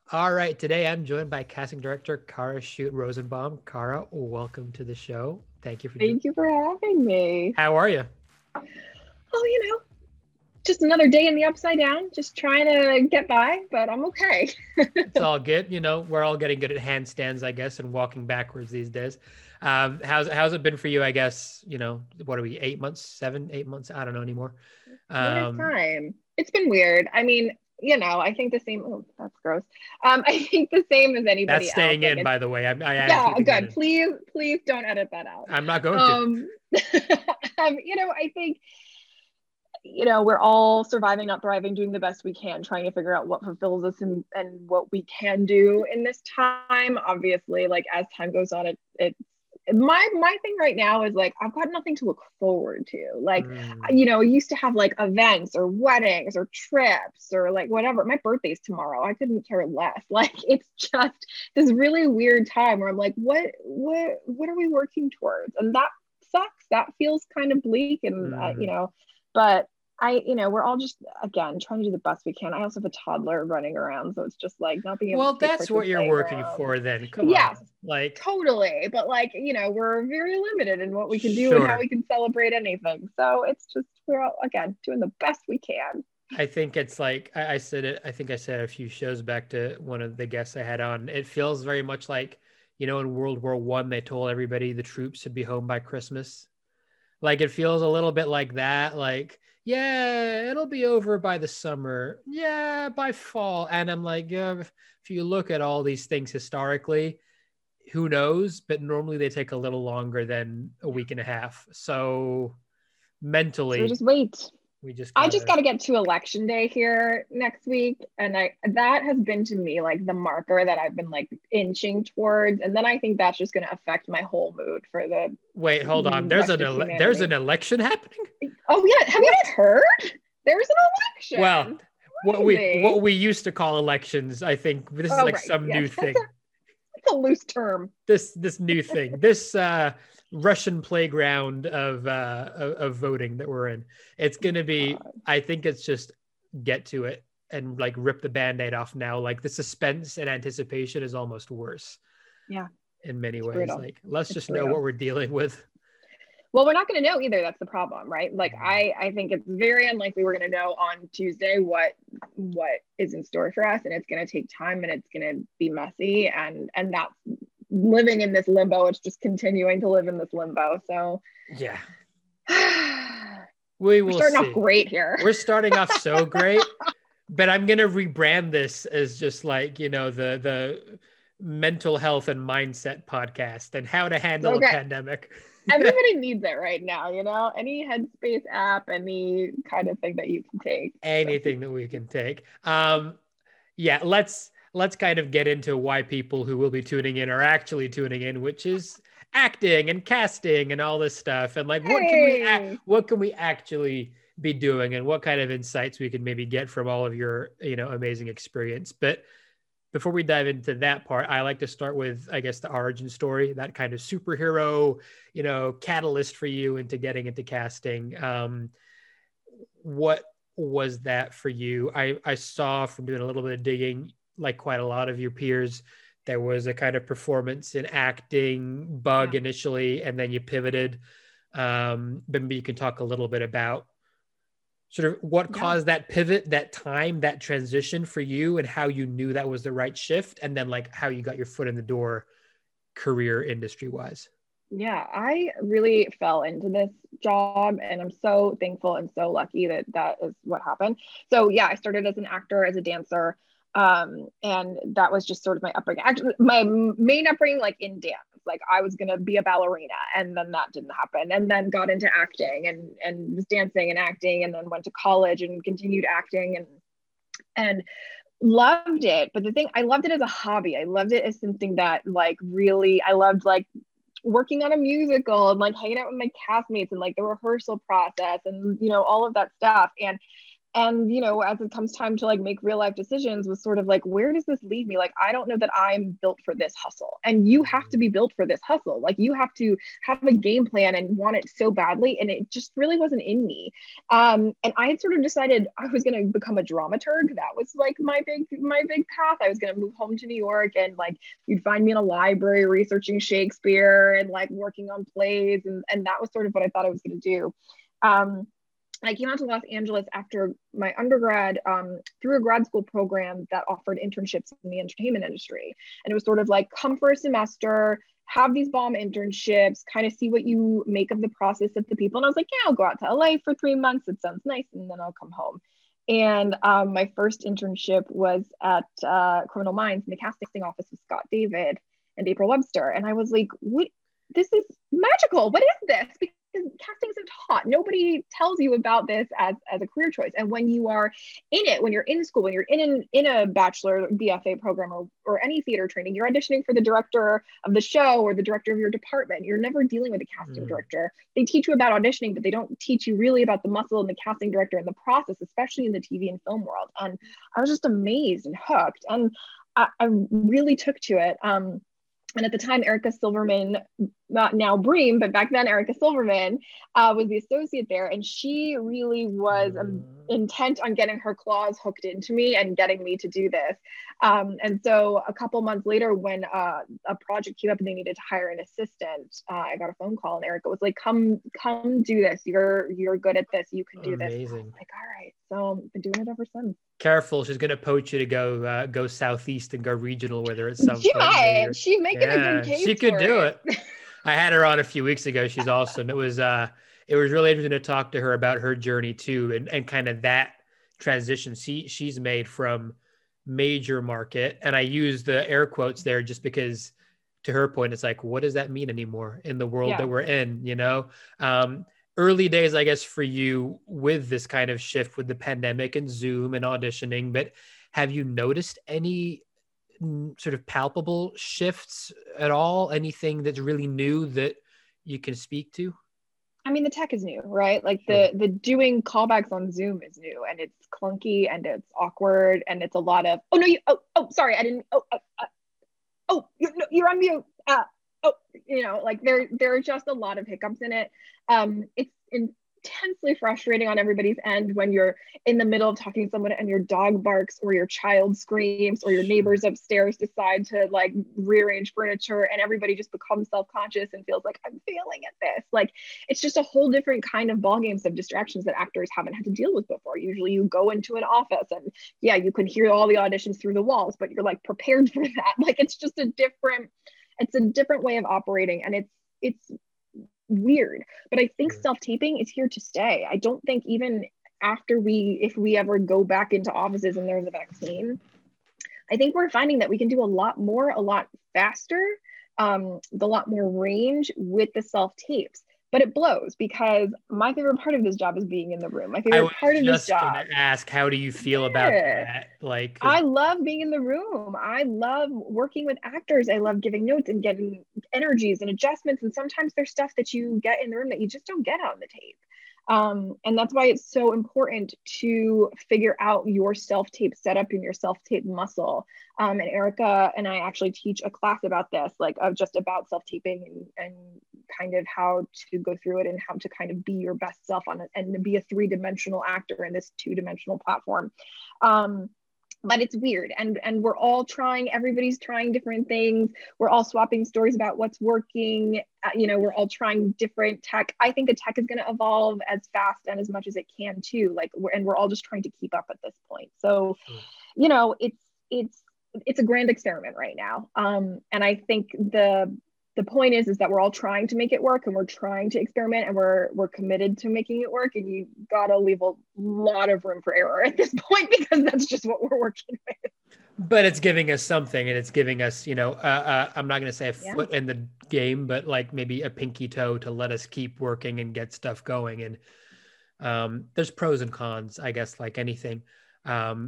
All right, today I'm joined by casting director Kara Shoot Rosenbaum. Kara, welcome to the show. Thank you for joining. Thank you for having me. How are you? Oh, just another day in the upside down, just trying to get by, but I'm okay. It's all good. We're all getting good at handstands, I guess, and walking backwards these days. How's it been for you? I guess what are we? 8 months, 7, 8 months? I don't know anymore. Weird Um, time. It's been weird. I mean, I think the same. Oh, that's gross. I think the same as that's anybody else. staying Like in, it's by the way. I am yeah, keeping that good. in. Please don't edit that out. I'm not going to. Um, I think we're all surviving, not thriving, doing the best we can, trying to figure out what fulfills us and what we can do in this time. Obviously, like as time goes on, it my thing right now is like I've got nothing to look forward to. Like, Mm, I used to have like events or weddings or trips or like whatever. My birthday's tomorrow. I couldn't care less. Like it's just this really weird time where I'm like, what are we working towards? And that sucks. That feels kind of bleak and mm. but we're all just again trying to do the best we can. I also have a toddler running around, so it's just like not being able to Well, take her that's to the what you're working playground. for then. Come on. Yes, Like, totally. But like, we're very limited in what we can do and how sure. we can celebrate anything. So it's just we're all again doing the best we can. I think it's like I said it. I think I said a few shows back to one of the guests I had on. It feels very much like in World War I, they told everybody the troops should be home by Christmas. Like it feels a little bit like that. Like, yeah, it'll be over by the summer. Yeah, by fall. And I'm like, yeah, if you look at all these things historically, who knows? But normally they take a little longer than a week and a half. So So we mentally, just wait. we just I just gotta. got to get to election day here next week, and I that has been to me like the marker that I've been like inching towards, and then I think that's just going to affect my whole mood for the Wait, hold on. rest of There's an humanity. election happening. Oh yeah, have you What? not heard? There's an Well, election. what Crazy. we used to call elections, I think this is Oh like right, some yes, new that's a thing. that's a loose term. This new thing. This Russian playground of voting that we're in. It's Oh gonna my be. God. I think it's just get to it and like rip the band-aid off now. Like the suspense and anticipation is almost worse Yeah, in many it's ways. brutal. Like let's It's just know what brutal. we're dealing with. Well, we're not going to know either. That's the problem, right? Like I think it's very unlikely we're going to know on Tuesday what is in store for us, and it's going to take time and it's going to be messy, and that's living in this limbo. It's just continuing to live in this limbo. So Yeah, we we're will starting off see. great here. We're starting off so great, but I'm gonna rebrand this as just like the mental health and mindset podcast and how to handle a Okay. pandemic. Everybody needs it right now, any headspace app, any kind of thing that you can take. So Anything that we can take. Yeah, let's kind of get into why people who will be tuning in are actually tuning in, which is acting and casting and all this stuff, and like hey. what can we actually be doing, and what kind of insights we can maybe get from all of your amazing experience. But before we dive into that part, I like to start with, I guess, the origin story, that kind of superhero, catalyst for you into getting into casting. What was that for you? I saw from doing a little bit of digging, like quite a lot of your peers, there was a kind of performance in acting bug Yeah. initially, and then you pivoted. But maybe you can talk a little bit about sort of what Yeah. caused that pivot, that time, that transition for you, and how you knew that was the right shift, and then like how you got your foot in the door career industry wise. Yeah, I really fell into this job and I'm so thankful and so lucky that that is what happened. So, yeah, I started as an actor, as a dancer. And that was just sort of my upbringing. Actually, my main upbringing, like in dance, like I was going to be a ballerina and then that didn't happen. And then got into acting and was dancing and acting and then went to college and continued acting and loved it. But the thing, I loved it as a hobby. I loved it as something that like really, I loved like working on a musical and like hanging out with my castmates and like the rehearsal process and all of that stuff. And And as it comes time to like make real life decisions, was sort of like, where does this leave me? Like, I don't know that I'm built for this hustle, and you have to be built for this hustle. Like, you have to have a game plan and want it so badly, and it just really wasn't in me. And I had sort of decided I was going to become a dramaturg. That was like my big path. I was going to move home to New York, and like you'd find me in a library researching Shakespeare and like working on plays, and that was sort of what I thought I was going to do. I came out to Los Angeles after my undergrad through a grad school program that offered internships in the entertainment industry. And it was sort of like, come for a semester, have these bomb internships, kind of see what you make of the process of the people. And I was like, yeah, I'll go out to LA for 3 months. It sounds nice. And then I'll come home. And my first internship was at Criminal Minds in the casting office with Scott David and April Webster. And I was like, what? This is magical. What is this? Because casting isn't taught. Nobody tells you about this as a career choice. And when you are in it, when you're in school, when you're in a bachelor BFA program or any theater training, you're auditioning for the director of the show or the director of your department. You're never dealing with a casting director. They teach you about auditioning, but they don't teach you really about the muscle and the casting director and the process, especially in the TV and film world. And I was just amazed and hooked. And I really took to it. And at the time, Erica Silverman, not now Bream, but back then Erica Silverman was the associate there. And she really was intent on getting her claws hooked into me and getting me to do this. And so a couple months later, when a project came up and they needed to hire an assistant, I got a phone call and Erica was like, come do this. You're good at this. You can do this. Amazing. I was like, all right. So I've been doing it ever since. Careful, she's gonna poach you to go southeast and go regional, whether it's some. Yeah, she making a good case. She could do it. I had her on a few weeks ago. She's awesome. It was really interesting to talk to her about her journey too, and kind of that transition she's made from major market, and I use the air quotes there just because, to her point, it's like, what does that mean anymore in the world that we're in? Early days, I guess, for you with this kind of shift with the pandemic and Zoom and auditioning, but have you noticed any sort of palpable shifts at all? Anything that's really new that you can speak to? I mean, the tech is new, right? Like the doing callbacks on Zoom is new, and it's clunky and it's awkward and it's a lot of, sorry, I didn't, you're on mute. Like there are just a lot of hiccups in it. It's intensely frustrating on everybody's end when you're in the middle of talking to someone and your dog barks or your child screams or your neighbors upstairs decide to like rearrange furniture and everybody just becomes self-conscious and feels like, I'm failing at this. Like, it's just a whole different kind of ball games of distractions that actors haven't had to deal with before. Usually you go into an office and you can hear all the auditions through the walls, but you're like prepared for that. Like, it's just a different way of operating, and it's weird. But I think self-taping is here to stay. I don't think even after if we ever go back into offices and there's a vaccine, I think we're finding that we can do a lot more, a lot faster, a lot more range with the self-tapes. But it blows because my favorite part of this job is being in the room. My favorite part of this job. I was just going to ask, how do you feel about that? Like, I love being in the room. I love working with actors. I love giving notes and getting energies and adjustments. And sometimes there's stuff that you get in the room that you just don't get on the tape. And that's why it's so important to figure out your self-tape setup and your self-tape muscle. And Erica and I actually teach a class about this, like about self-taping and kind of how to go through it and how to kind of be your best self on it and be a 3-dimensional actor in this 2-dimensional platform. But it's weird, and we're all everybody's trying different things. We're all swapping stories about what's working. We're all trying different tech. I think the tech is going to evolve as fast and as much as it can too. Like, we're all just trying to keep up at this point. So, it's a grand experiment right now. And I think the point is that we're all trying to make it work, and we're trying to experiment, and we're committed to making it work. And you gotta leave a lot of room for error at this point, because that's just what we're working with. But it's giving us something, and it's giving us, I'm not going to say a foot in the game, but like maybe a pinky toe to let us keep working and get stuff going. And there's pros and cons, I guess, like anything. I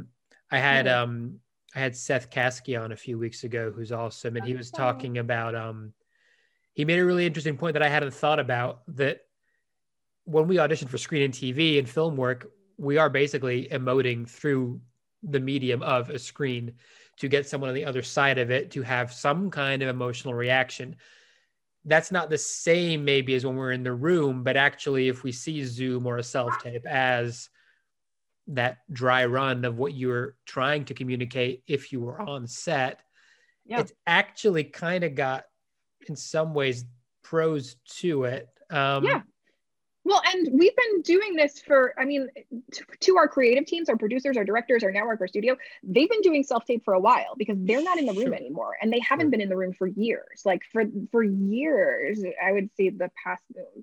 had Seth Kasky on a few weeks ago, who's awesome, and he was talking about he made a really interesting point that I hadn't thought about, that when we audition for screen and TV and film work, we are basically emoting through the medium of a screen to get someone on the other side of it to have some kind of emotional reaction. That's not the same maybe as when we're in the room, but actually if we see Zoom or a self-tape as that dry run of what you're trying to communicate if you were on set, it's actually kind of got, in some ways, pros to it. Well, and we've been doing this for, I mean, to our creative teams, our producers, our directors, our network, our studio, they've been doing self-tape for a while because they're not in the room anymore. And they haven't been in the room for years. Like for years, I would say the past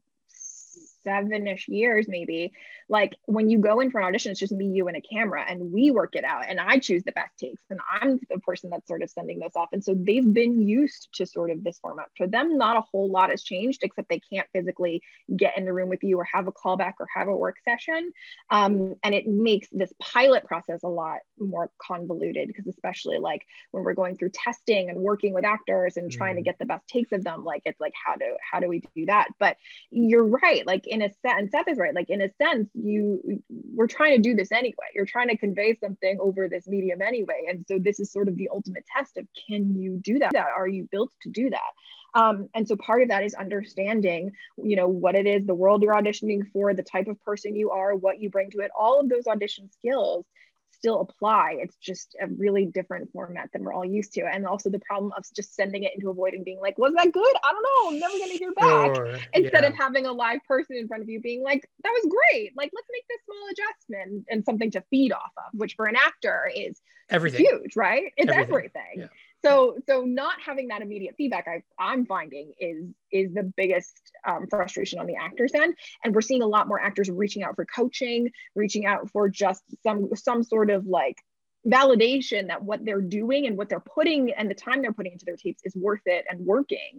7-ish years, maybe, like when you go in for an audition, it's just me, you, and a camera, and we work it out, and I choose the best takes, and I'm the person that's sort of sending those off. And so they've been used to sort of this format. For them, not a whole lot has changed, except they can't physically get in the room with you or have a callback or have a work session. And it makes this pilot process a lot more convoluted, because especially like when we're going through testing and working with actors and trying to get the best takes of them, like it's like, how do we do that? But you're right, like in a sense, and Seth is right, like in a sense, we're trying to do this anyway. You're trying to convey something over this medium anyway. And so this is sort of the ultimate test of, can you do that? Are you built to do that? And so part of that is understanding, you know, what it is, the world you're auditioning for, the type of person you are, what you bring to it. All of those audition skills still apply. It's just a really different format than we're all used to. And also the problem of just sending it into a void and being like, was that good? I don't know, I'm never gonna hear back. Instead of having a live person in front of you being like, that was great, like let's make this small adjustment, and something to feed off of, which for an actor is everything. Huge, right? It's everything. Yeah. So not having that immediate feedback, I'm finding is the biggest frustration on the actor's end. And we're seeing a lot more actors reaching out for coaching, reaching out for just some sort of like validation that what they're doing and what they're putting and the time they're putting into their tapes is worth it and working.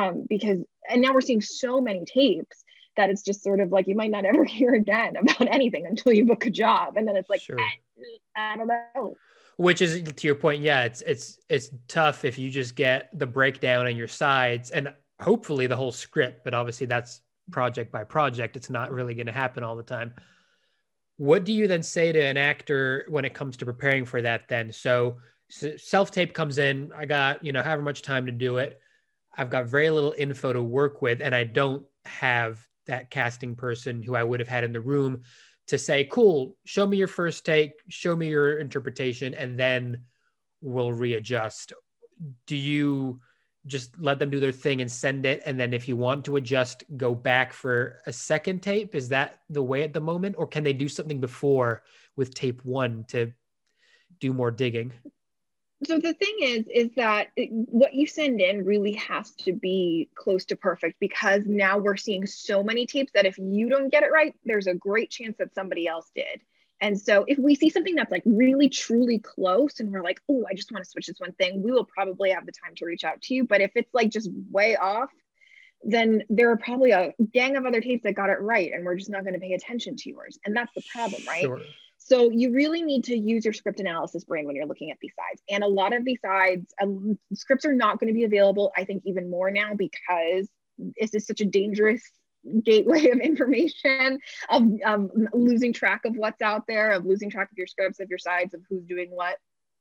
And now we're seeing so many tapes that it's just sort of like, you might not ever hear again about anything until you book a job. And then it's like, I don't know. Which is, to your point, yeah, it's tough if you just get the breakdown on your sides and hopefully the whole script, but obviously that's project by project. It's not really going to happen all the time. What do you then say to an actor when it comes to preparing for that then? So self-tape comes in, I got, however much time to do it. I've got very little info to work with, and I don't have that casting person who I would have had in the room to say, cool, show me your first take, show me your interpretation, and then we'll readjust. Do you just let them do their thing and send it? And then if you want to adjust, go back for a second tape? Is that the way at the moment? Or can they do something before with tape one to do more digging? So the thing is that what you send in really has to be close to perfect, because now we're seeing so many tapes that if you don't get it right, there's a great chance that somebody else did. And so if we see something that's like really truly close and we're like, oh, I just want to switch this one thing, we will probably have the time to reach out to you. But if it's like just way off, then there are probably a gang of other tapes that got it right, and we're just not going to pay attention to yours. And that's the problem, right? Sure. So you really need to use your script analysis brain when you're looking at these sides. And a lot of these sides, scripts are not going to be available, I think, even more now, because this is such a dangerous gateway of information, of losing track of what's out there, of losing track of your scripts, of your sides, of who's doing what.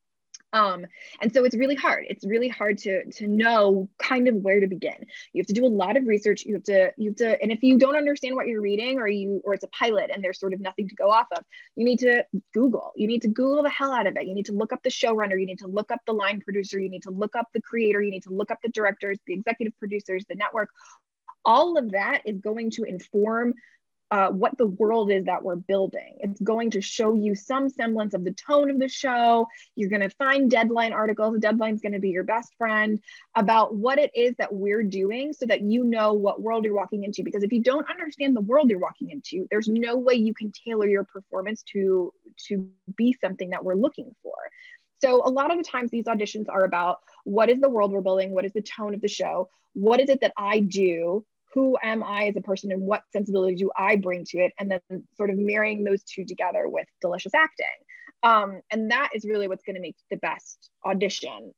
And so it's really hard. It's really hard to know kind of where to begin. You have to do a lot of research. You have to, and if you don't understand what you're reading, or it's a pilot and there's sort of nothing to go off of, you need to Google. You need to Google the hell out of it. You need to look up the showrunner. You need to look up the line producer. You need to look up the creator. You need to look up the directors, the executive producers, the network. All of that is going to inform what the world is that we're building. It's going to show you some semblance of the tone of the show. You're going to find Deadline articles. Deadline's going to be your best friend about what it is that we're doing, so that you know what world you're walking into. Because if you don't understand the world you're walking into, there's no way you can tailor your performance to be something that we're looking for. So a lot of the times these auditions are about, what is the world we're building? What is the tone of the show? What is it that I do? Who am I as a person, and what sensibilities do I bring to it? And then sort of marrying those two together with delicious acting. And that is really what's going to make the best audition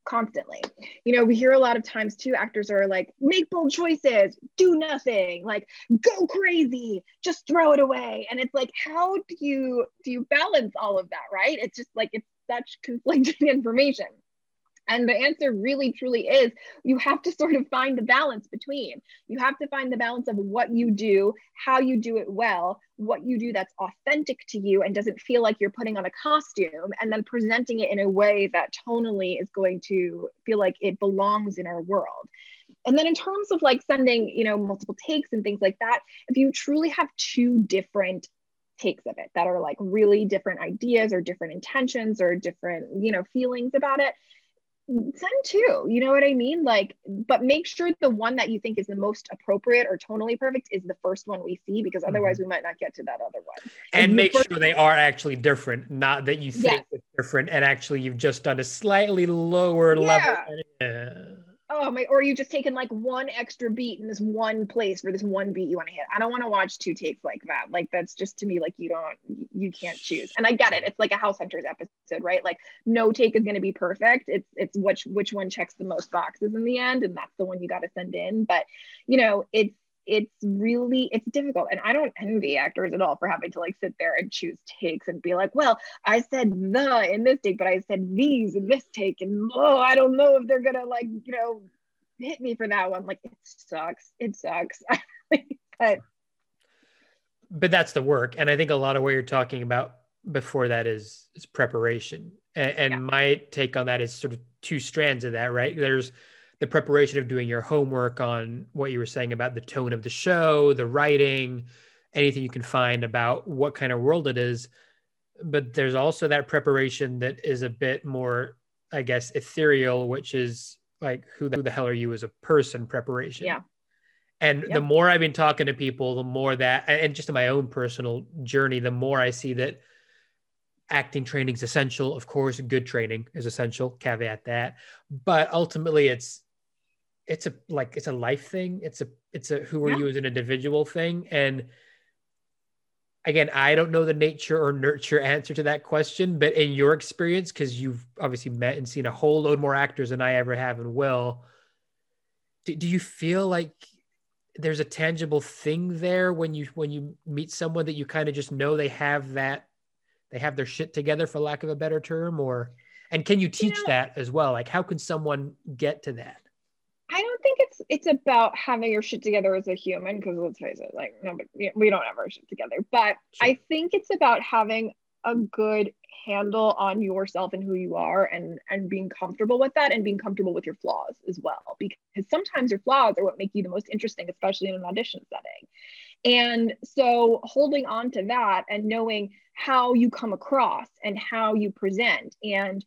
constantly. We hear a lot of times too, actors are like, make bold choices, do nothing, like go crazy, just throw it away. And it's like, how do you balance all of that, right? It's just like, it's such conflicting information. And the answer really truly is, you have to sort of find the balance between. You have to find the balance of what you do, how you do it well, what you do that's authentic to you and doesn't feel like you're putting on a costume, and then presenting it in a way that tonally is going to feel like it belongs in our world. And then in terms of like sending, multiple takes and things like that, if you truly have two different takes of it that are like really different ideas or different intentions or different, feelings about it, send two, you know what I mean? Like, but make sure the one that you think is the most appropriate or tonally perfect is the first one we see, because otherwise we might not get to that other one. And make sure they are actually different, not that you think it's different and actually you've just done a slightly lower level. Oh my, or you just taken like one extra beat in this one place for this one beat you want to hit. I don't want to watch two takes like that. Like, that's just, to me, like, you can't choose. And I get it. It's like a House Hunters episode, right? Like, no take is going to be perfect. It's which one checks the most boxes in the end, and that's the one you got to send in. But it's difficult, and I don't envy actors at all for having to like sit there and choose takes and be like, well, I said the in this take, but I said these in this take, and I don't know if they're gonna like hit me for that one. Like, it sucks but that's the work. And I think a lot of what you're talking about before that is preparation, and my take on that is sort of two strands of that, right? There's the preparation of doing your homework on what you were saying about the tone of the show, the writing, anything you can find about what kind of world it is. But there's also that preparation that is a bit more, I guess, ethereal, which is like, who the hell are you as a person preparation. Yeah. And the more I've been talking to people, the more that, and just in my own personal journey, the more I see that acting training is essential. Of course, good training is essential, caveat that. But ultimately it's a life thing. It's a who are you as an individual thing. And again, I don't know the nature or nurture answer to that question, but in your experience, because you've obviously met and seen a whole load more actors than I ever have and will, do you feel like there's a tangible thing there when you meet someone that you kind of just know they have their shit together, for lack of a better term? And can you teach that as well? Like, how can someone get to that? I don't think it's about having your shit together as a human, because let's face it, like, we don't have our shit together. But sure. I think it's about having a good handle on yourself and who you are, and being comfortable with that, and being comfortable with your flaws as well, because sometimes your flaws are what make you the most interesting, especially in an audition setting. And so holding on to that and knowing how you come across and how you present, and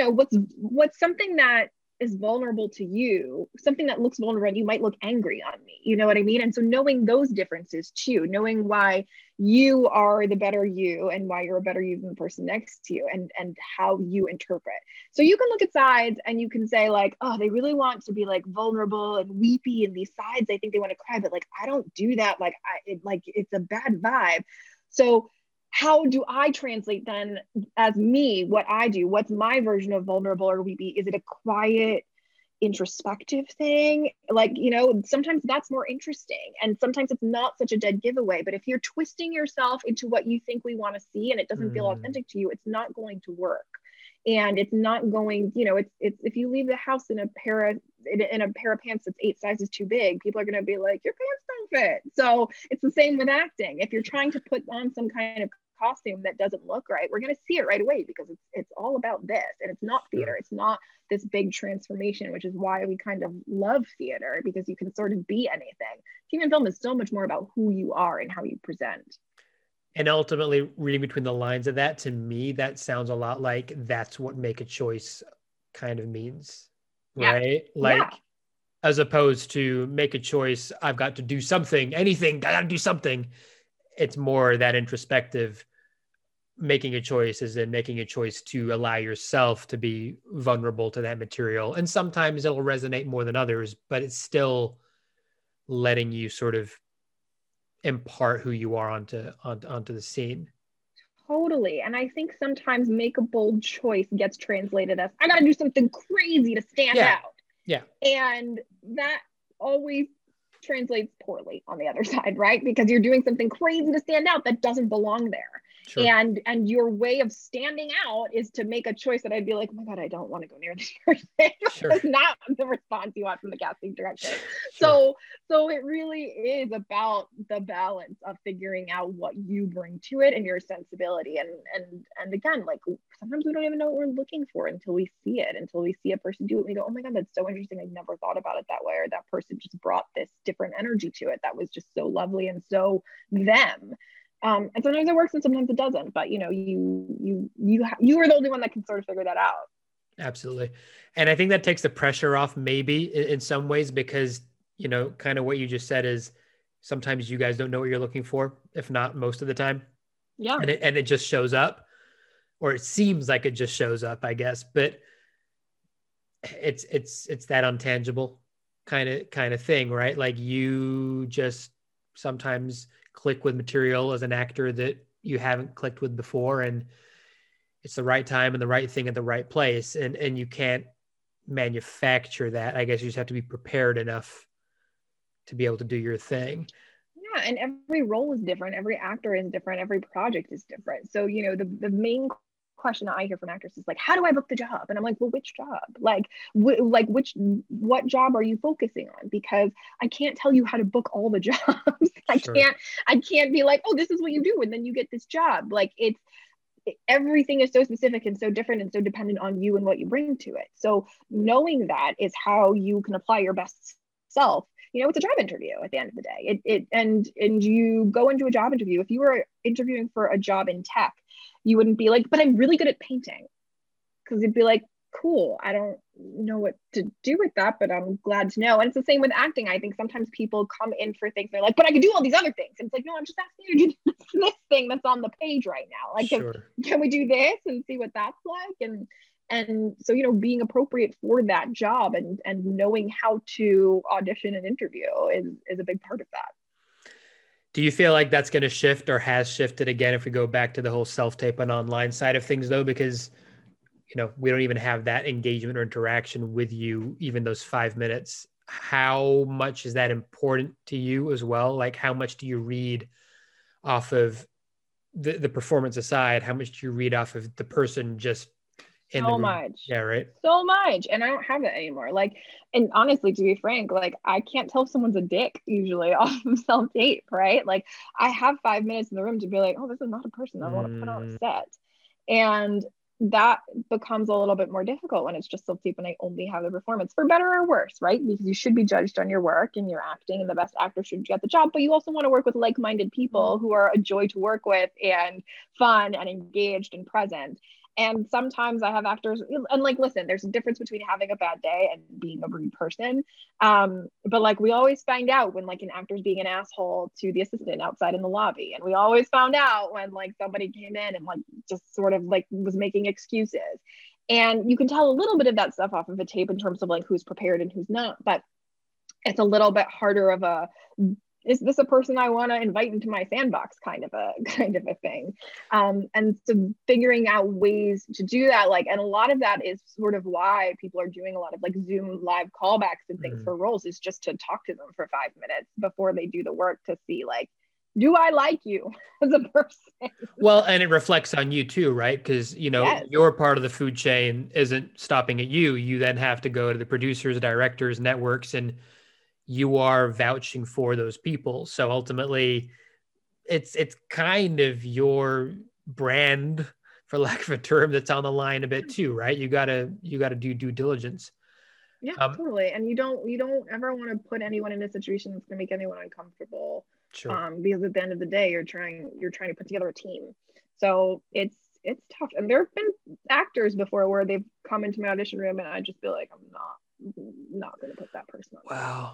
what's something that is vulnerable to you, something that looks vulnerable, and you might look angry on me, you know what I mean? And so knowing those differences too, knowing why you are the better you and why you're a better you than the person next to you, and how you interpret. So you can look at sides and you can say like, oh, they really want to be like vulnerable and weepy in these sides, I think they want to cry, but like, I don't do that. Like, it's a bad vibe. So how do I translate then as me, what I do? What's my version of vulnerable or weepy? Is it a quiet, introspective thing? Like, sometimes that's more interesting, and sometimes it's not such a dead giveaway. But if you're twisting yourself into what you think we want to see and it doesn't feel authentic to you, it's not going to work. And it's not going, it's if you leave the house in a pair of pants that's 8 sizes too big, people are going to be like, your pants don't fit. So it's the same with acting. If you're trying to put on some kind of costume that doesn't look right, we're going to see it right away, because it's all about this, and it's not theater. It's not this big transformation, which is why we kind of love theater, because you can sort of be anything. TV and film is so much more about who you are and how you present. And ultimately, reading between the lines of that, to me, that sounds a lot like that's what make a choice kind of means, right? As opposed to make a choice, I've got to do something, anything, I got to do something. It's more that introspective. Making a choice is in making a choice to allow yourself to be vulnerable to that material. And sometimes it'll resonate more than others, but it's still letting you sort of impart who you are onto the scene. Totally. And I think sometimes make a bold choice gets translated as I got to do something crazy to stand Yeah. out. Yeah. And that always translates poorly on the other side, right? Because you're doing something crazy to stand out that doesn't belong there. Sure. And your way of standing out is to make a choice that I'd be like, oh my God, I don't want to go near this person. Sure. That's not the response you want from the casting director. Sure. So it really is about the balance of figuring out what you bring to it and your sensibility. And again, like sometimes we don't even know what we're looking for until we see it, until we see a person do it. And we go, oh my God, that's so interesting. I never thought about it that way. Or that person just brought this different energy to it that was just so lovely and so them. And sometimes it works and sometimes it doesn't, but you are the only one that can sort of figure that out. Absolutely. And I think that takes the pressure off maybe in some ways, because, kind of what you just said is sometimes you guys don't know what you're looking for, if not most of the time. Yeah. And it just shows up, or it seems like it just shows up, I guess, but it's that untangible kind of thing, right? Like you just sometimes click with material as an actor that you haven't clicked with before, and it's the right time and the right thing at the right place, and you can't manufacture that. I guess you just have to be prepared enough to be able to do your thing. Yeah, and every role is different, every actor is different, every project is different. So the main question I hear from actors is like, how do I book the job? And I'm like, well, which job? Like what job are you focusing on? Because I can't tell you how to book all the jobs. Sure. I can't be like, oh, this is what you do and then you get this job. Like everything is so specific and so different and so dependent on you and what you bring to it. So knowing that is how you can apply your best self. It's a job interview at the end of the day. And you go into a job interview. If you were interviewing for a job in tech, you wouldn't be like, but I'm really good at painting. Because you'd be like, cool, I don't know what to do with that, but I'm glad to know. And it's the same with acting. I think sometimes people come in for things, they're like, but I can do all these other things. And it's like, no, I'm just asking you to do this thing that's on the page right now. Like, sure. can we do this and see what that's like? And so, being appropriate for that job and knowing how to audition and interview is a big part of that. Do you feel like that's going to shift or has shifted again if we go back to the whole self-tape and online side of things, though? Because, we don't even have that engagement or interaction with you, even those 5 minutes. How much is that important to you as well? Like, how much do you read off of the performance aside? How much do you read off of the person just in the room? Much. Yeah, right. So much. And I don't have that anymore. Like, and honestly, to be frank, like I can't tell if someone's a dick usually off of self-tape, right? Like I have 5 minutes in the room to be like, oh, this is not a person I want to put on a set. And that becomes a little bit more difficult when it's just self-tape and I only have the performance, for better or worse, right? Because you should be judged on your work and your acting, and the best actor should get the job, but you also want to work with like-minded people who are a joy to work with and fun and engaged and present. And sometimes I have actors, and like, listen, there's a difference between having a bad day and being a rude person. But like, we always find out when like an actor's being an asshole to the assistant outside in the lobby. And we always found out when like somebody came in and like just sort of like was making excuses. And you can tell a little bit of that stuff off of a tape in terms of like who's prepared and who's not. But it's a little bit harder of a, is this a person I want to invite into my sandbox kind of a thing. And so figuring out ways to do that, like, and a lot of that is sort of why people are doing a lot of like Zoom live callbacks and things for roles, is just to talk to them for 5 minutes before they do the work to see like, do I like you as a person? Well, and it reflects on you too, right? Because, yes, your part of the food chain isn't stopping at you. You then have to go to the producers, directors, networks, and you are vouching for those people. So ultimately it's kind of your brand, for lack of a term, that's on the line a bit too, right? You gotta do due diligence. Yeah, totally. And you don't ever want to put anyone in a situation that's gonna make anyone uncomfortable. Sure. Because at the end of the day, you're trying to put together a team. So it's tough. And there have been actors before where they've come into my audition room and I just feel like I'm not gonna put that person on. Wow.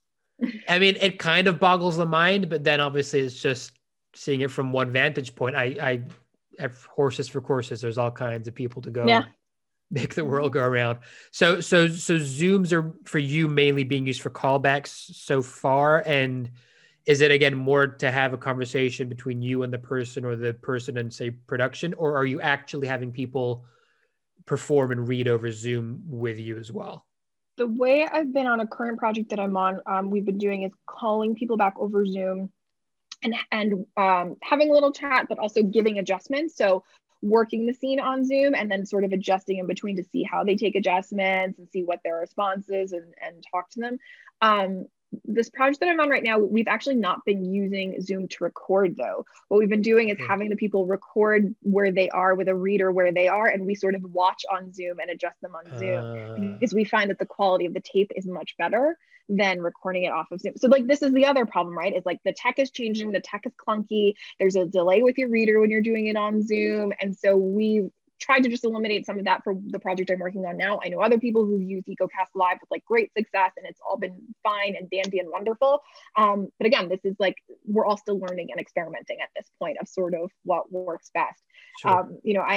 I mean, it kind of boggles the mind, but then obviously it's just seeing it from one vantage point. I have horses for courses. There's all kinds of people to go make the world go around. So Zooms are for you mainly being used for callbacks so far. And Is it again more to have a conversation between you and the person, or the person and say production, or are you actually having people perform and read over Zoom with you as well? The way I've been on a current project that I'm on, we've been doing is calling people back over Zoom and having a little chat, but also giving adjustments. So working the scene on Zoom and then sort of adjusting in between to see how they take adjustments and see what their response is, and talk to them. This project that I'm on right now, we've actually not been using Zoom to record though. What we've been doing is having the people record where they are with a reader where they are, and we sort of watch on Zoom and adjust them on Zoom, because we find that the quality of the tape is much better than recording it off of Zoom. So like, this is the other problem, right? Is like the tech is changing, the tech is clunky. There's a delay with your reader when you're doing it on Zoom. And so we tried to just eliminate some of that for the project I'm working on now. I know other people who've used EcoCast Live with like great success, and it's all been fine and dandy and wonderful. But again, this is like, we're all still learning and experimenting at this point of sort of what works best. Sure. You know,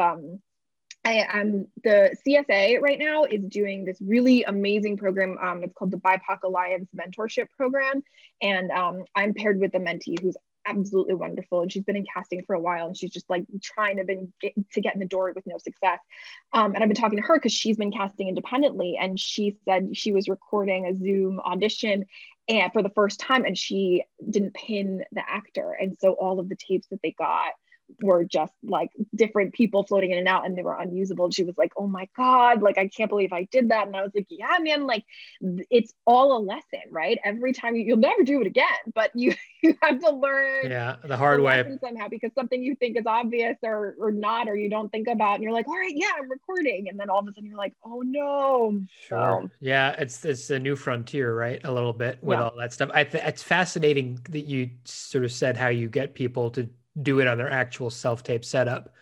I'm the CSA right now is doing this really amazing program. It's called the BIPOC Alliance Mentorship Program. And I'm paired with a mentee who's absolutely wonderful, and she's been in casting for a while, and she's just like trying to get in the door with no success. And I've been talking to her because she's been casting independently, and she said she was recording a Zoom audition and for the first time, and she didn't pin the actor, and so all of the tapes that they got were just like different people floating in and out, and they were unusable. And she was like, oh my God, like I can't believe I did that. And I was like, yeah, man, like it's all a lesson, right? Every time you'll never do it again, but you have to learn the hard way somehow, because something you think is obvious or not, or you don't think about, and you're like, all right, yeah, I'm recording, and then all of a sudden you're like, oh no. Sure. So, yeah, it's a new frontier, right? A little bit with all that stuff. It's fascinating that you sort of said how you get people to do it on their actual self-tape setup,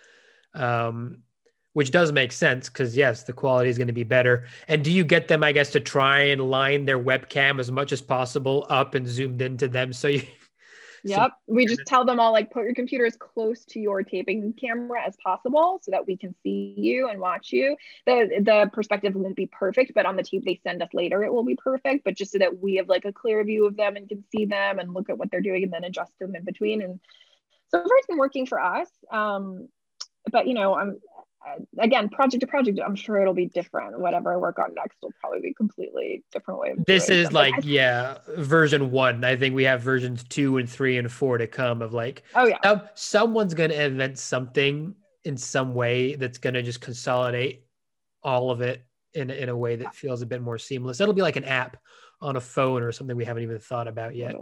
which does make sense, because yes, the quality is going to be better. And do you get them, I guess, to try and line their webcam as much as possible up and zoomed into them? So you Yep. We just tell them all, like, put your computer as close to your taping camera as possible so that we can see you and watch you. The perspective won't be perfect, but on the tape they send us later, it will be perfect. But just so that we have like a clear view of them and can see them and look at what they're doing and then adjust them in between. And so far it's been working for us. But you know, again, project to project, I'm sure it'll be different. Whatever I work on next will probably be a completely different way of this is it. Like, version 1. I think we have versions 2 and 3 and 4 to come of like, someone's going to invent something in some way that's going to just consolidate all of it in a way that feels a bit more seamless. It'll be like an app on a phone or something we haven't even thought about yet.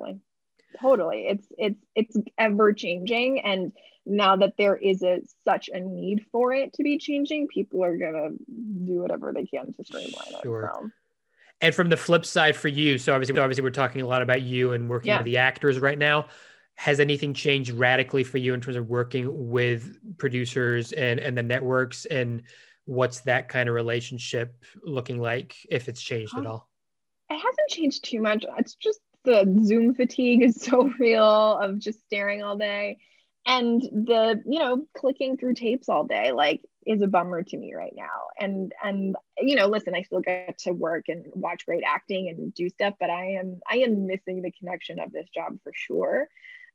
Totally. It's ever changing, and now that there is such a need for it to be changing, people are gonna do whatever they can to streamline it. So. And from the flip side for you, so obviously we're talking a lot about you and working with the actors right now. Has anything changed radically for you in terms of working with producers and the networks, and what's that kind of relationship looking like, if it's changed at all? It hasn't changed too much. It's just the Zoom fatigue is so real of just staring all day, and the, you know, clicking through tapes all day, like, is a bummer to me right now. And you know, listen, I still get to work and watch great acting and do stuff, but I am missing the connection of this job for sure.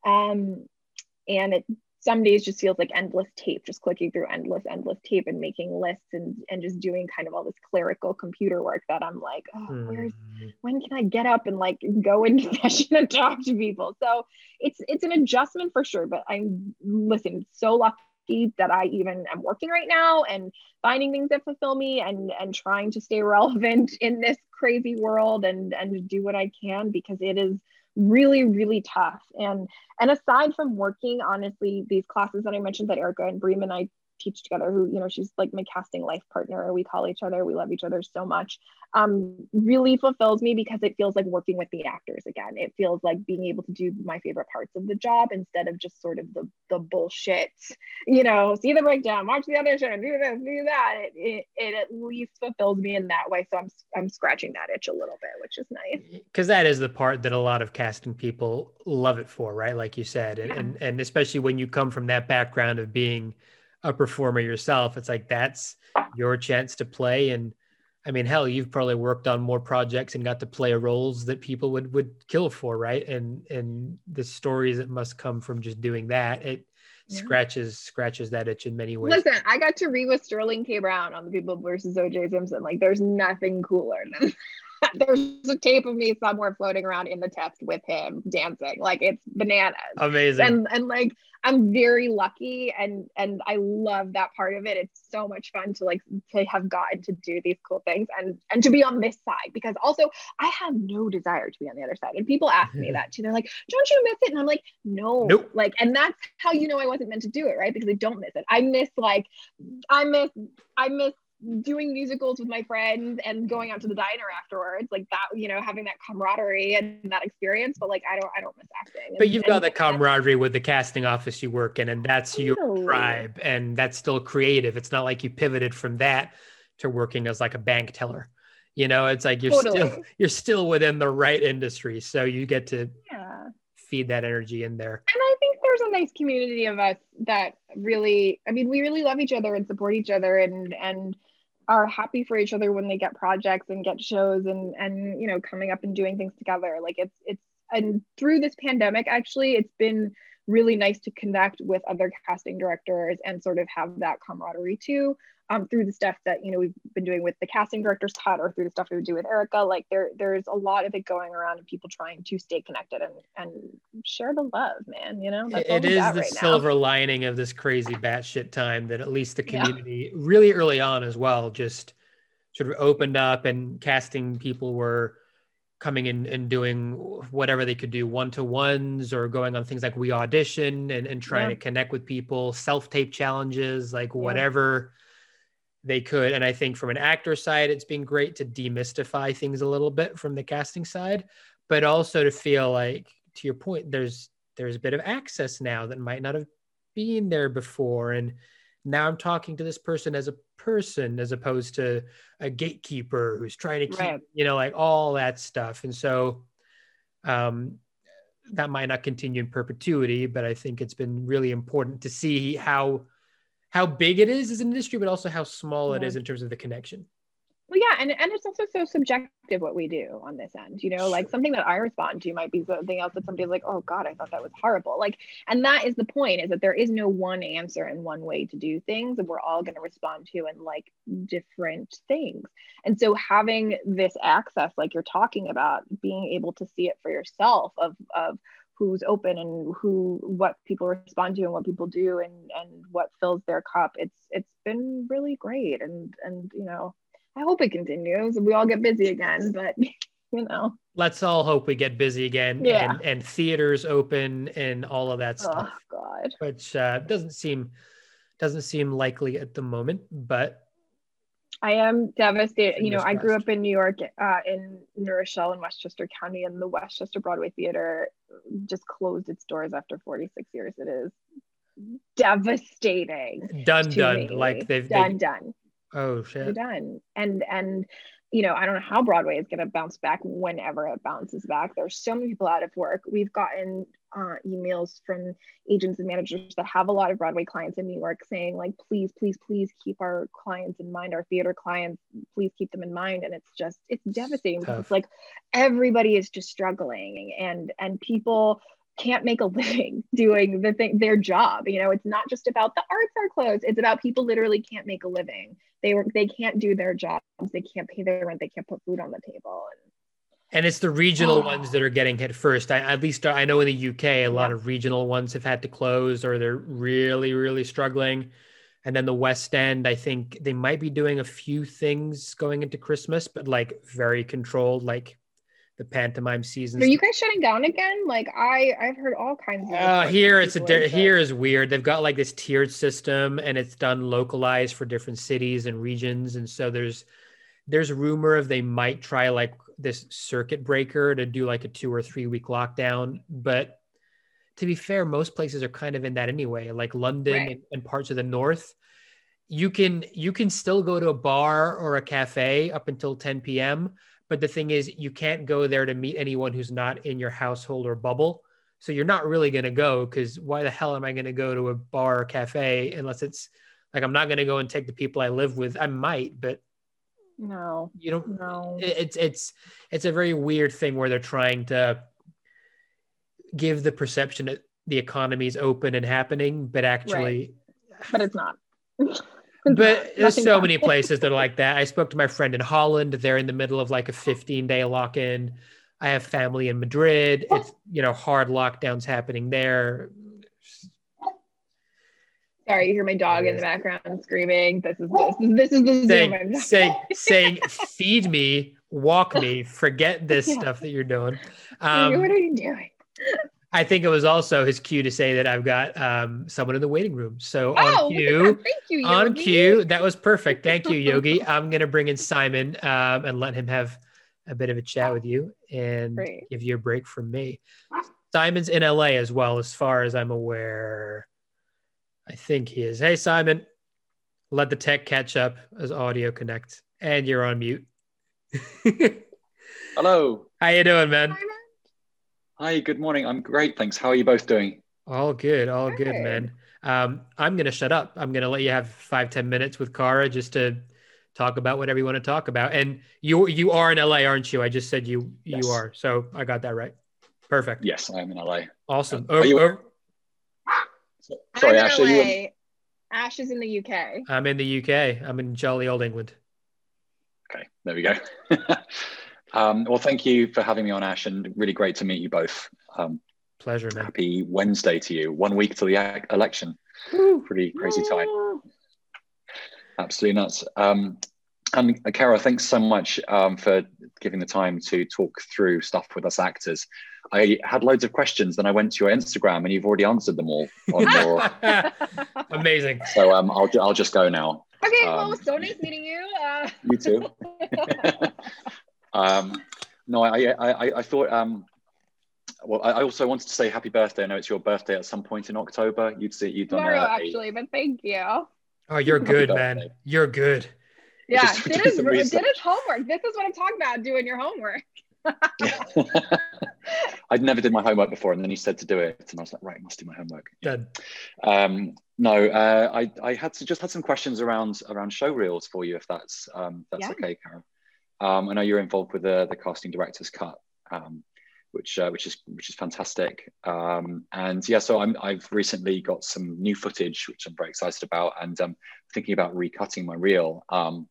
And it some days just feels like endless tape, just clicking through endless tape and making lists and just doing kind of all this clerical computer work that I'm like, when can I get up and like go into session and talk to people? So it's an adjustment for sure, but I'm so lucky that I even am working right now and finding things that fulfill me and trying to stay relevant in this crazy world and do what I can, because it is really, really tough. And aside from working, honestly, these classes that I mentioned that Erica and Bream and I teach together, who, you know, she's like my casting life partner, we call each other, we love each other so much, really fulfills me, because it feels like working with the actors again. It feels like being able to do my favorite parts of the job instead of just sort of the bullshit, you know, see the breakdown, watch the other show, do this, do that. It at least fulfills me in that way. So I'm scratching that itch a little bit, which is nice. Because that is the part that a lot of casting people love it for, right? Like you said, and especially when you come from that background of being a performer yourself, it's like that's your chance to play. And I mean, hell, you've probably worked on more projects and got to play roles that people would kill for, right? And the stories that must come from just doing that, it Yeah. scratches that itch in many ways. Listen, I got to read with Sterling K. Brown on The People versus O.J. Simpson. Like, there's nothing cooler than that. There's a tape of me somewhere floating around in the test with him dancing. Like, it's bananas. Amazing. And like, I'm very lucky, and I love that part of it. It's so much fun to like to have gotten to do these cool things and to be on this side, because also I have no desire to be on the other side. And people ask me that too. They're like, "Don't you miss it?" And I'm like, "No." Nope. Like, and that's how you know I wasn't meant to do it, right? Because I don't miss it. I miss doing musicals with my friends and going out to the diner afterwards, like that, you know, having that camaraderie and that experience. But like, I don't miss acting. But you've got the camaraderie with the casting office you work in, and that's your tribe, and that's still creative. It's not like you pivoted from that to working as like a bank teller. You know, it's like you're still within the right industry, so you get to feed that energy in there. And I think there's a nice community of us that really, I mean, we really love each other and support each other and are happy for each other when they get projects and get shows and you know, coming up and doing things together. Like it's and through this pandemic, actually, it's been really nice to connect with other casting directors and sort of have that camaraderie too, through the stuff that, you know, we've been doing with the casting director's cut, or through the stuff we would do with Erica. Like there's a lot of it going around, and people trying to stay connected and share the love, man. You know, that's it is the silver lining of this crazy batshit time, that at least the community really early on as well just sort of opened up, and casting people were coming in and doing whatever they could do, one-to-ones, or going on things like We Audition and trying to connect with people, self-tape challenges, like whatever they could. And I think from an actor side, it's been great to demystify things a little bit from the casting side, but also to feel like, to your point, there's a bit of access now that might not have been there before. And now I'm talking to this person as a person, as opposed to a gatekeeper who's trying to keep, you know, like all that stuff. And so that might not continue in perpetuity, but I think it's been really important to see how big it is as an industry, but also how small it is in terms of the connection. Well, yeah, and it's also so subjective what we do on this end, you know, like something that I respond to might be something else that somebody's like, oh God, I thought that was horrible. Like, and that is the point, is that there is no one answer and one way to do things, and we're all going to respond to and like different things. And so having this access, like you're talking about, being able to see it for yourself of who's open and what people respond to and what people do and what fills their cup, it's been really great. And you know, I hope it continues and we all get busy again, but you know, let's all hope we get busy again, and theaters open and all of that stuff. Oh God. Which doesn't seem likely at the moment, but I am devastated. You know, I grew up in New York, in New Rochelle in Westchester County, and the Westchester Broadway Theater just closed its doors after 46 years. It is devastating. Done. Like they've done. Oh shit. They're done. And you know, I don't know how Broadway is going to bounce back whenever it bounces back. There's so many people out of work. We've gotten emails from agents and managers that have a lot of Broadway clients in New York saying like, please keep our clients in mind, our theater clients, please keep them in mind. And it's devastating because it's like everybody is just struggling and people can't make a living doing their job. You know, it's not just about the arts are closed. It's about people literally can't make a living. They can't do their jobs. They can't pay their rent. They can't put food on the table. And it's the regional ones that are getting hit first. At least I know in the UK, a lot of regional ones have had to close, or they're really, really struggling. And then the West End, I think they might be doing a few things going into Christmas, but like very controlled, like the pantomime season. Are you guys shutting down again? Like I've heard all kinds of here is weird. They've got like this tiered system, and it's done localized for different cities and regions. And so there's rumor of they might try like this circuit breaker to do like a 2 or 3 week lockdown. But to be fair, most places are kind of in that anyway. Like London and parts of the north, you can still go to a bar or a cafe up until 10 p.m. But the thing is, you can't go there to meet anyone who's not in your household or bubble. So you're not really going to go, because why the hell am I going to go to a bar or cafe unless it's like, I'm not going to go and take the people I live with. I might, but No. You don't. No. It's a very weird thing where they're trying to give the perception that the economy is open and happening, but actually, But it's not. But there's so many places that are like that. I spoke to my friend in Holland. They're in the middle of like a 15-day lock-in. I have family in Madrid. It's, hard lockdowns happening there. Sorry, you hear my dog in the background screaming. This is the saying, feed me, walk me, forget this stuff that you're doing. What are you doing? I think it was also his cue to say that I've got someone in the waiting room. So on cue, thank you, Yogi. On cue, that was perfect. Thank you, Yogi. I'm going to bring in Simon and let him have a bit of a chat with you and give you a break from me. Simon's in LA as well, as far as I'm aware. I think he is. Hey, Simon, let the tech catch up as audio connects. And you're on mute. Hello. How you doing, man? Hi, good morning. I'm great, thanks. How are you both doing? All good, man. I'm going to shut up. I'm going to let you have 5-10 minutes with Cara just to talk about whatever you want to talk about. And you are in LA, aren't you? I just said you are. So I got that right. Perfect. Yes, I am in LA. Awesome. Sorry, I'm Ash, in LA. Ash is in the UK. I'm in the UK. I'm in jolly old England. Okay, there we go. Well, thank you for having me on, Ash, and really great to meet you both. Pleasure, man. Happy Wednesday to you. 1 week till the election. Pretty crazy time. Absolutely nuts. And Cara, thanks so much for giving the time to talk through stuff with us actors. I had loads of questions, then I went to your Instagram, and you've already answered them all. Amazing. So I'll just go now. Okay, well, so nice meeting you. You too. No, I thought. Well, I also wanted to say happy birthday. I know it's your birthday at some point in October. You'd done tomorrow, actually, but thank you. Oh, you're good, man. You're good. Yeah, did his homework. This is what I'm talking about, doing your homework. I'd never did my homework before, and then you said to do it, and I was like, right, I must do my homework. Done. I had some questions around show reels for you, if that's okay, Karen. I know you're involved with the casting director's cut, which is fantastic. And yeah, so I've recently got some new footage, which I'm very excited about, and thinking about recutting my reel.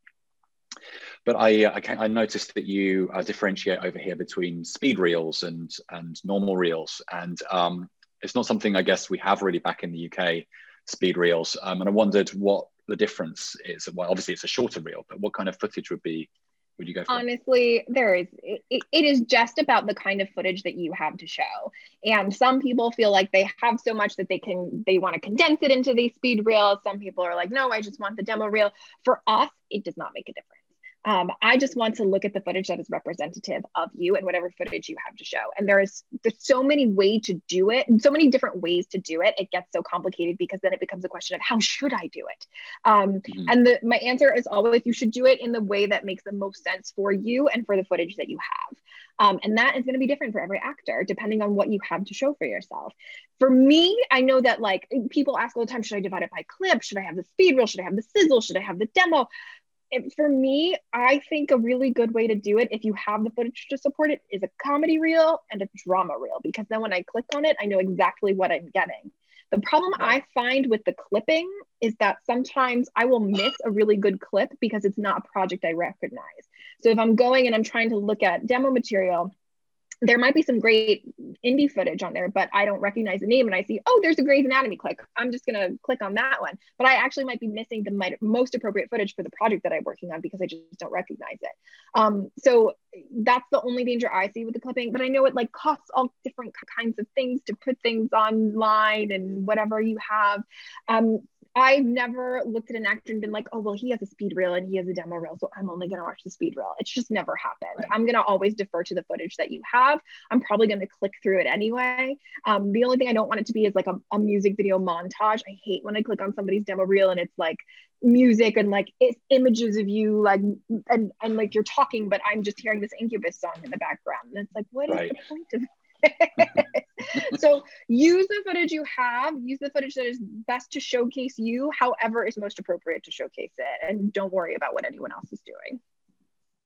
But I noticed that you differentiate over here between speed reels and normal reels, and it's not something I guess we have really back in the UK, speed reels. And I wondered what the difference is. Well, obviously it's a shorter reel, but what kind of footage would you go for? Honestly, it is just about the kind of footage that you have to show. And some people feel like they have so much that they want to condense it into these speed reels. Some people are like, no, I just want the demo reel. For us, it does not make a difference. I just want to look at the footage that is representative of you and whatever footage you have to show. And there's so many ways to do it, and so many different ways to do it. It gets so complicated because then it becomes a question of how should I do it? And my answer is always, you should do it in the way that makes the most sense for you and for the footage that you have. And that is going to be different for every actor, depending on what you have to show for yourself. For me, I know that like people ask all the time, should I divide it by clip? Should I have the speed reel? Should I have the sizzle? Should I have the demo? For me, I think a really good way to do it, if you have the footage to support it, is a comedy reel and a drama reel, because then when I click on it, I know exactly what I'm getting. The problem I find with the clipping is that sometimes I will miss a really good clip because it's not a project I recognize. So if I'm going and I'm trying to look at demo material, there might be some great indie footage on there, but I don't recognize the name, and I see, oh, there's a Grey's Anatomy clip. I'm just going to click on that one. But I actually might be missing the most appropriate footage for the project that I'm working on because I just don't recognize it. So that's the only danger I see with the clipping. But I know it like costs all different kinds of things to put things online and whatever you have. I've never looked at an actor and been like, oh, well, he has a speed reel and he has a demo reel, so I'm only going to watch the speed reel. It's just never happened. Right. I'm going to always defer to the footage that you have. I'm probably going to click through it anyway. The only thing I don't want it to be is like a music video montage. I hate when I click on somebody's demo reel and it's like music and like it's images of you like and like you're talking, but I'm just hearing this Incubus song in the background. And it's like, what is the point of So use the footage you have, use the footage that is best to showcase you, however is most appropriate to showcase it, and don't worry about what anyone else is doing.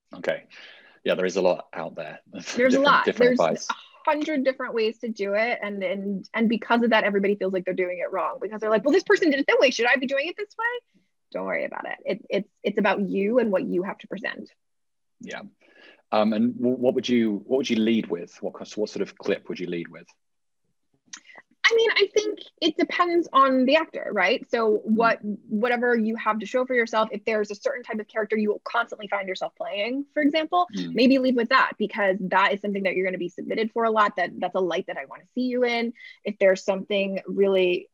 Okay. Yeah, there is a lot out there. There's a lot. Different There's advice. 100 different ways to do it, and because of that, everybody feels like they're doing it wrong because they're like, well, this person did it that way. Should I be doing it this way? Don't worry about it. It's about you and what you have to present. Yeah. And what would you lead with? What sort of clip would you lead with? I mean, I think it depends on the actor, right? So whatever you have to show for yourself, if there's a certain type of character you will constantly find yourself playing, for example, maybe lead with that, because that is something that you're going to be submitted for a lot. That's a light that I want to see you in. If there's something really,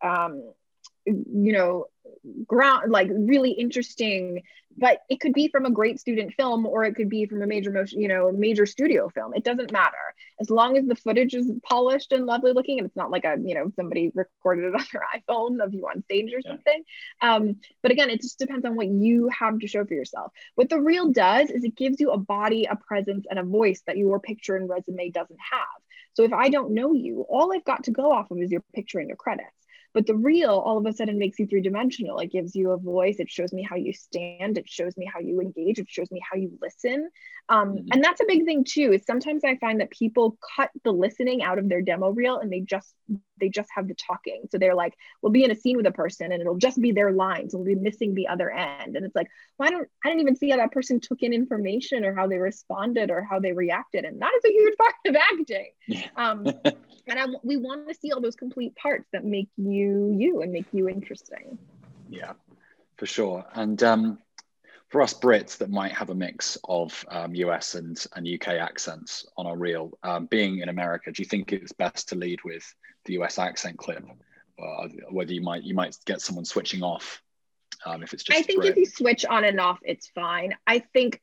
like really interesting, but it could be from a great student film, or it could be from a major studio film. It doesn't matter, as long as the footage is polished and lovely looking, and it's not like somebody recorded it on their iPhone of you on stage or something. But again, it just depends on what you have to show for yourself. What the reel does is it gives you a body, a presence, and a voice that your picture and resume doesn't have. So if I don't know you, all I've got to go off of is your picture and your credits. But the reel all of a sudden makes you three-dimensional. It gives you a voice. It shows me how you stand. It shows me how you engage. It shows me how you listen. And that's a big thing too, is sometimes I find that people cut the listening out of their demo reel and they just have the talking. So they're like, we'll be in a scene with a person and it'll just be their lines. We'll be missing the other end. And it's like, well, I didn't even see how that person took in information or how they responded or how they reacted. And that is a huge part of acting. And we want to see all those complete parts that make you and make you interesting. Yeah, for sure. And for us Brits that might have a mix of US and UK accents on our reel, being in America, do you think it's best to lead with the US accent clip, whether you might get someone switching off if it's just I think Brit? If you switch on and off, it's fine. I think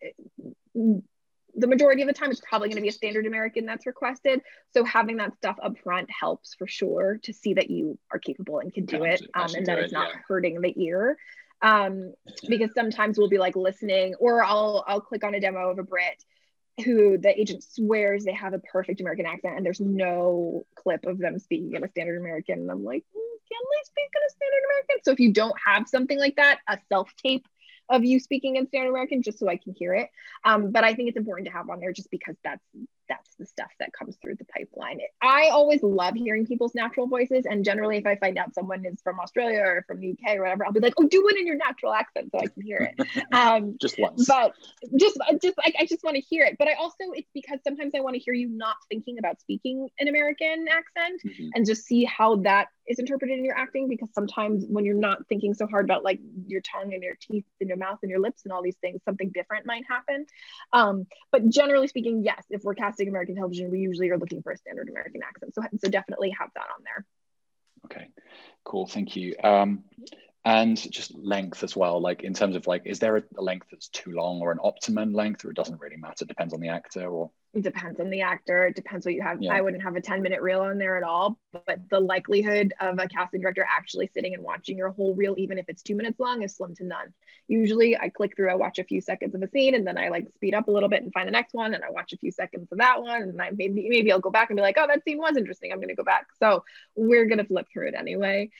the majority of the time it's probably going to be a standard American that's requested. So having that stuff up front helps for sure, to see that you are capable and can do it, and that it's not hurting the ear. Because sometimes we'll be like listening, or I'll click on a demo of a Brit who the agent swears they have a perfect American accent and there's no clip of them speaking in a standard American. And I'm like, can they speak in a standard American? So if you don't have something like that, a self-tape of you speaking in standard American, just so I can hear it. But I think it's important to have on there just because that's the stuff that comes through the pipeline. I always love hearing people's natural voices. And generally, if I find out someone is from Australia or from the UK or whatever, I'll be like, oh, do it in your natural accent so I can hear it. Just once. But I just want to hear it. But it's because sometimes I want to hear you not thinking about speaking an American accent and just see how that is interpreted in your acting, because sometimes when you're not thinking so hard about like your tongue and your teeth and your mouth and your lips and all these things, something different might happen. But generally speaking, yes, if we're casting American television, we usually are looking for a standard American accent. So definitely have that on there. Okay, cool. Thank you. And just length as well, like in terms of like, is there a length that's too long or an optimum length, or it doesn't really matter? It depends on the actor, or? It depends on the actor. It depends what you have. Yeah. I wouldn't have a 10-minute reel on there at all, but the likelihood of a casting director actually sitting and watching your whole reel, even if it's 2 minutes long, is slim to none. Usually I click through, I watch a few seconds of a scene, and then I like speed up a little bit and find the next one, and I watch a few seconds of that one, and I maybe I'll go back and be like, oh, that scene was interesting, I'm going to go back. So we're going to flip through it anyway.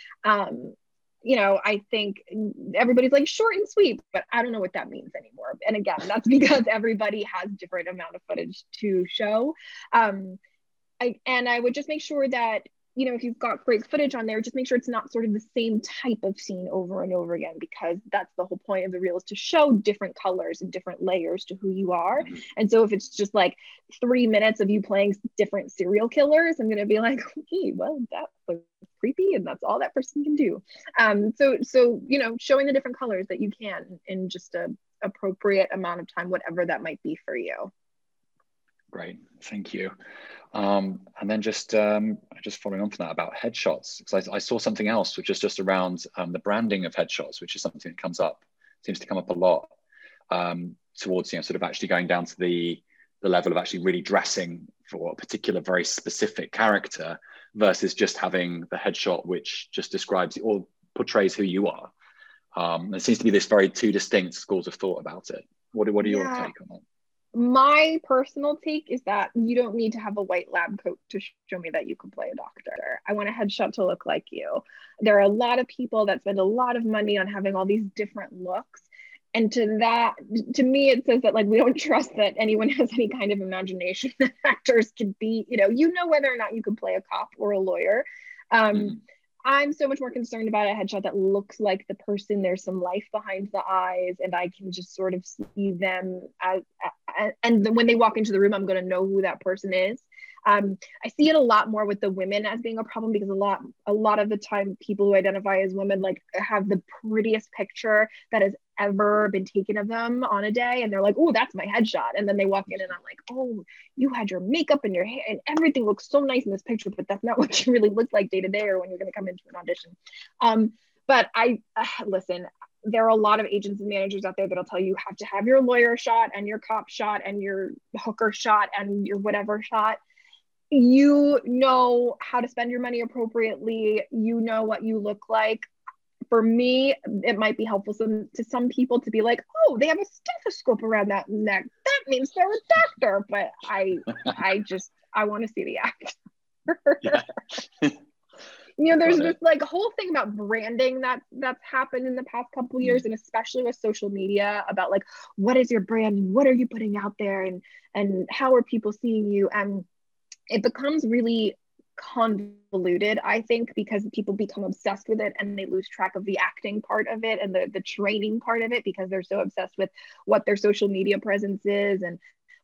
I think everybody's like short and sweet, but I don't know what that means anymore. And again, that's because everybody has different amount of footage to show. I would just make sure that, if you've got great footage on there, just make sure it's not sort of the same type of scene over and over again, because that's the whole point of the reel, is to show different colors and different layers to who you are. And so if it's just like 3 minutes of you playing different serial killers, I'm going to be like, okay, well, that was creepy and that's all that person can do. So showing the different colors that you can in just a appropriate amount of time, whatever that might be for you. Great, thank you. And then just following on from that about headshots, because I saw something else which is just around the branding of headshots, which is something that seems to come up a lot towards sort of actually going down to the level of actually really dressing for a particular very specific character versus just having the headshot which just describes or portrays who you are. There seems to be this very two distinct schools of thought about it. What are your take on that? My personal take is that you don't need to have a white lab coat to show me that you can play a doctor. I want a headshot to look like you. There are a lot of people that spend a lot of money on having all these different looks. And to me, it says that like we don't trust that anyone has any kind of imagination that actors can be, whether or not you can play a cop or a lawyer. I'm so much more concerned about a headshot that looks like the person. There's some life behind the eyes, and I can just sort of see them and when they walk into the room, I'm going to know who that person is. I see it a lot more with the women as being a problem, because a lot of the time people who identify as women like have the prettiest picture that has ever been taken of them on a day, and they're like, oh, that's my headshot, and then they walk in and I'm like, oh, you had your makeup and your hair and everything looks so nice in this picture, but that's not what you really look like day to day or when you're going to come into an audition. But I listen, there are a lot of agents and managers out there that'll tell you have to have your lawyer shot and your cop shot and your hooker shot and your whatever shot. You know how to spend your money appropriately. You know what you look like. For me, it might be helpful to some people to be like, oh, they have a stethoscope around that neck. That means they're a doctor. But I want to see the actor. Yeah. There's this like whole thing about branding that's happened in the past couple of years, and especially with social media, about like, what is your brand and what are you putting out there, and how are people seeing you? And it becomes really convoluted, I think, because people become obsessed with it and they lose track of the acting part of it and the training part of it, because they're so obsessed with what their social media presence is and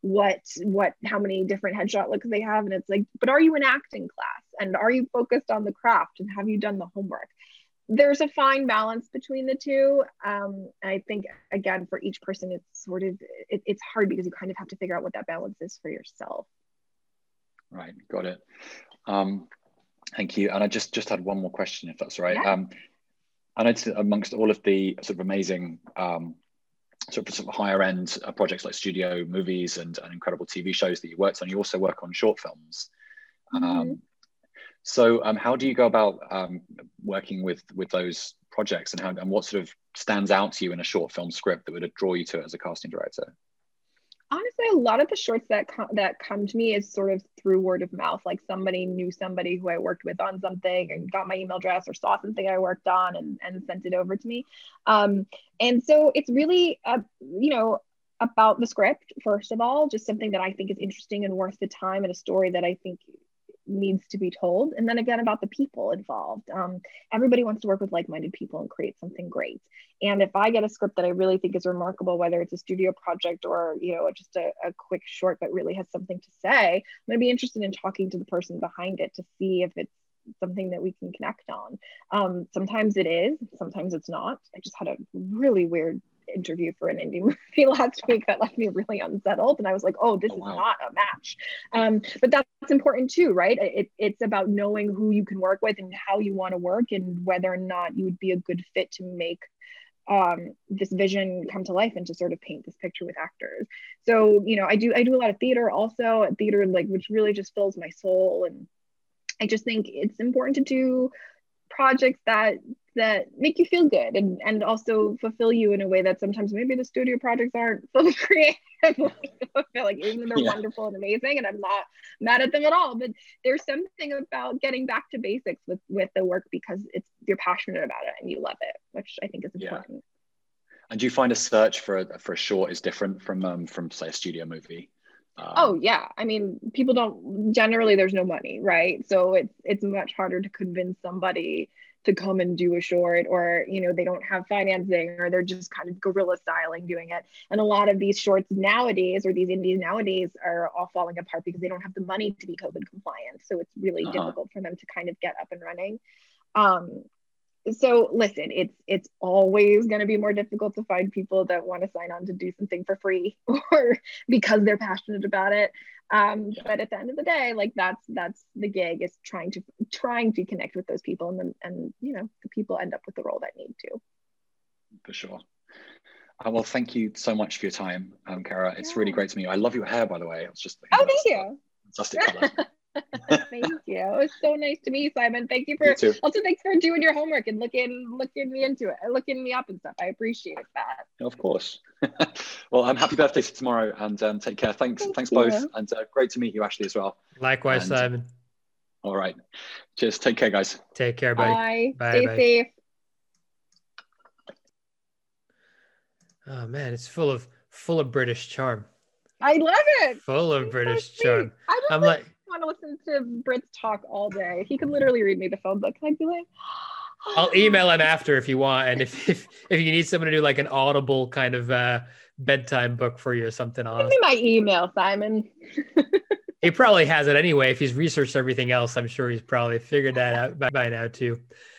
how many different headshot looks they have. And it's like, but are you in acting class, and are you focused on the craft, and have you done the homework? There's a fine balance between the two. I think, again, for each person, it's hard, because you kind of have to figure out what that balance is for yourself. Right, got it. Thank you. And I just had one more question, if that's right. Yeah. I noticed amongst all of the sort of amazing sort of higher end projects like studio movies and incredible TV shows that you worked on, you also work on short films. So how do you go about working with those projects, and what sort of stands out to you in a short film script that would draw you to it as a casting director? Honestly, a lot of the shorts that come to me is sort of through word of mouth. Like somebody knew somebody who I worked with on something and got my email address or saw something I worked on and sent it over to me. And so it's really, about the script, first of all, just something that I think is interesting and worth the time, and a story that I think needs to be told. And then again, about the people involved. Everybody wants to work with like-minded people and create something great. And if I get a script that I really think is remarkable, whether it's a studio project or just a quick short but really has something to say, I'm going to be interested in talking to the person behind it to see if it's something that we can connect on. Sometimes it is, sometimes it's not. I just had a really weird interview for an indie movie last week that left me really unsettled, and I was like, oh, this is not a match. But that's important too, right? It's about knowing who you can work with and how you want to work, and whether or not you would be a good fit to make this vision come to life and to sort of paint this picture with actors. So I do a lot of theater also, which really just fills my soul, and I just think it's important to do projects that make you feel good and also fulfill you in a way that sometimes maybe the studio projects aren't fully creative. I feel like even though they're wonderful and amazing, and I'm not mad at them at all, but there's something about getting back to basics with the work, because you're passionate about it and you love it, which I think is important. And do you find a search for a short is different from say a studio movie? Oh yeah, I mean, people don't generally. There's no money, right? So it's much harder to convince somebody to come and do a short, or they don't have financing, or they're just kind of guerrilla styling doing it. And a lot of these shorts nowadays, or these indies nowadays, are all falling apart because they don't have the money to be COVID compliant. So it's really difficult for them to kind of get up and running. So listen, it's always going to be more difficult to find people that want to sign on to do something for free or because they're passionate about it. But at the end of the day, like that's the gig, is trying to connect with those people, and the people end up with the role that need to. For sure. Well, thank you so much for your time, Kara. It's really great to meet you. I love your hair, by the way. It's just thank you. Fantastic color. Thank you. It was so nice to meet you, Simon. Thanks for doing your homework and looking me into it, looking me up and stuff. I appreciate that. Of course. Well, happy birthday for tomorrow, and take care. Thanks both, and great to meet you, Ashley, as well. Likewise, Simon. All right. Cheers. Take care, guys. Take care, buddy. Bye. Stay safe. Oh man, it's full of British charm. I love it. Full of He's British so charm. I just I'm like, want to listen to Brits talk all day. He could literally read me the phone book. I'd be like, I'll email him after if you want, and if you need someone to do like an audible kind of bedtime book for you or something, give me my email, Simon. he probably has it anyway. If he's researched everything else, I'm sure he's probably figured that out by now too.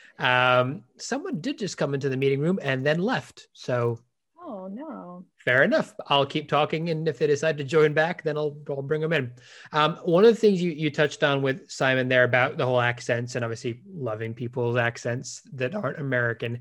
Someone did just come into the meeting room and then left. So, oh no. Fair enough. I'll keep talking, and if they decide to join back, then I'll bring them in. One of the things you touched on with Simon there about the whole accents, and obviously loving people's accents that aren't American.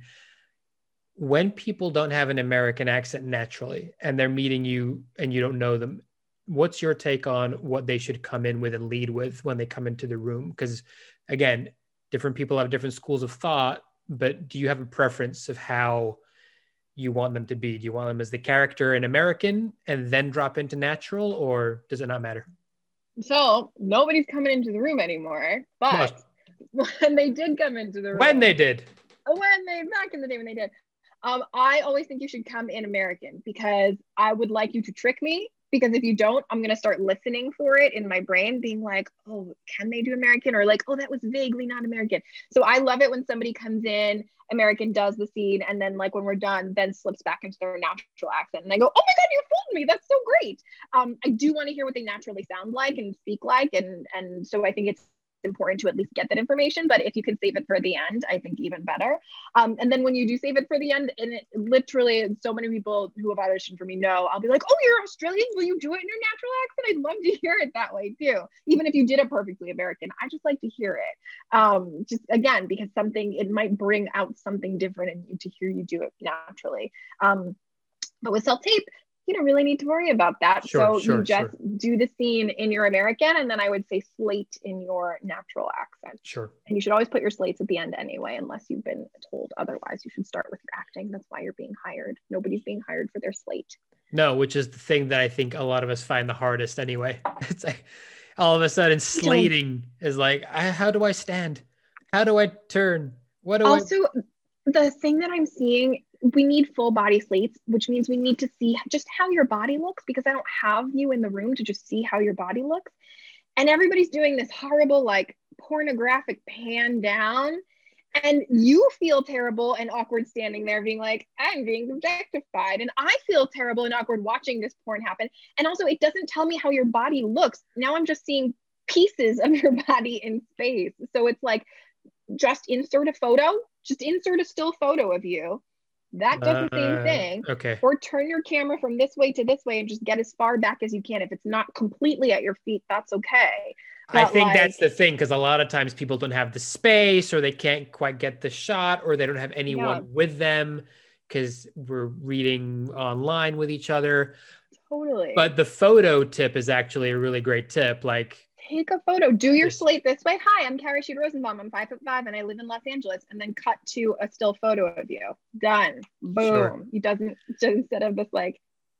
When people don't have an American accent naturally, and they're meeting you and you don't know them, what's your take on what they should come in with and lead with when they come into the room? Because again, different people have different schools of thought, but do you have a preference of how you want them to be? Do you want them as the character in American and then drop into natural, or does it not matter? So nobody's coming into the room anymore, but when they did come into the room, back in the day when they did, I always think you should come in American, because I would like you to trick me. Because if you don't, I'm going to start listening for it in my brain, being like, oh, can they do American? Or like, oh, that was vaguely not American. So I love it when somebody comes in, American, does the scene, and then like when we're done, then slips back into their natural accent. And I go, oh my God, you fooled me. That's so great. I do want to hear what they naturally sound like and speak like. And so I think it's important to at least get that information, but if you can save it for the end, I think even better. And then when you do save it for the end, and it literally, so many people who have auditioned for me know, I'll be like, oh, you're Australian, will you do it in your natural accent? I'd love to hear it that way too, even if you did it perfectly American. I just like to hear it, just again, because it might bring out something different in you to hear you do it naturally. But with self-tape, you don't really need to worry about that. So you just do the scene in your American, and then I would say slate in your natural accent. Sure. And you should always put your slates at the end anyway, unless you've been told otherwise. You should start with your acting. That's why you're being hired. Nobody's being hired for their slate. No, which is the thing that I think a lot of us find the hardest anyway. It's like all of a sudden slating is like, how do I stand? How do I turn? The thing that I'm seeing, we need full body slates, which means we need to see just how your body looks, because I don't have you in the room to just see how your body looks. And everybody's doing this horrible, like pornographic pan down, and you feel terrible and awkward standing there being like, I'm being objectified. And I feel terrible and awkward watching this porn happen. And also it doesn't tell me how your body looks. Now I'm just seeing pieces of your body in space. So it's like, just insert a photo, just insert a still photo of you. That does the same thing. Okay. Or turn your camera from this way to this way and just get as far back as you can. If it's not completely at your feet, that's okay. But I think that's the thing, because a lot of times people don't have the space, or they can't quite get the shot, or they don't have anyone with them because we're reading online with each other. Totally. But the photo tip is actually a really great tip. Like, take a photo, do your slate this way. Hi, I'm Carrie Sheet Rosenbaum. I'm 5'5" and I live in Los Angeles. And then cut to a still photo of you. Done. Boom. Sure. He doesn't, instead of this like,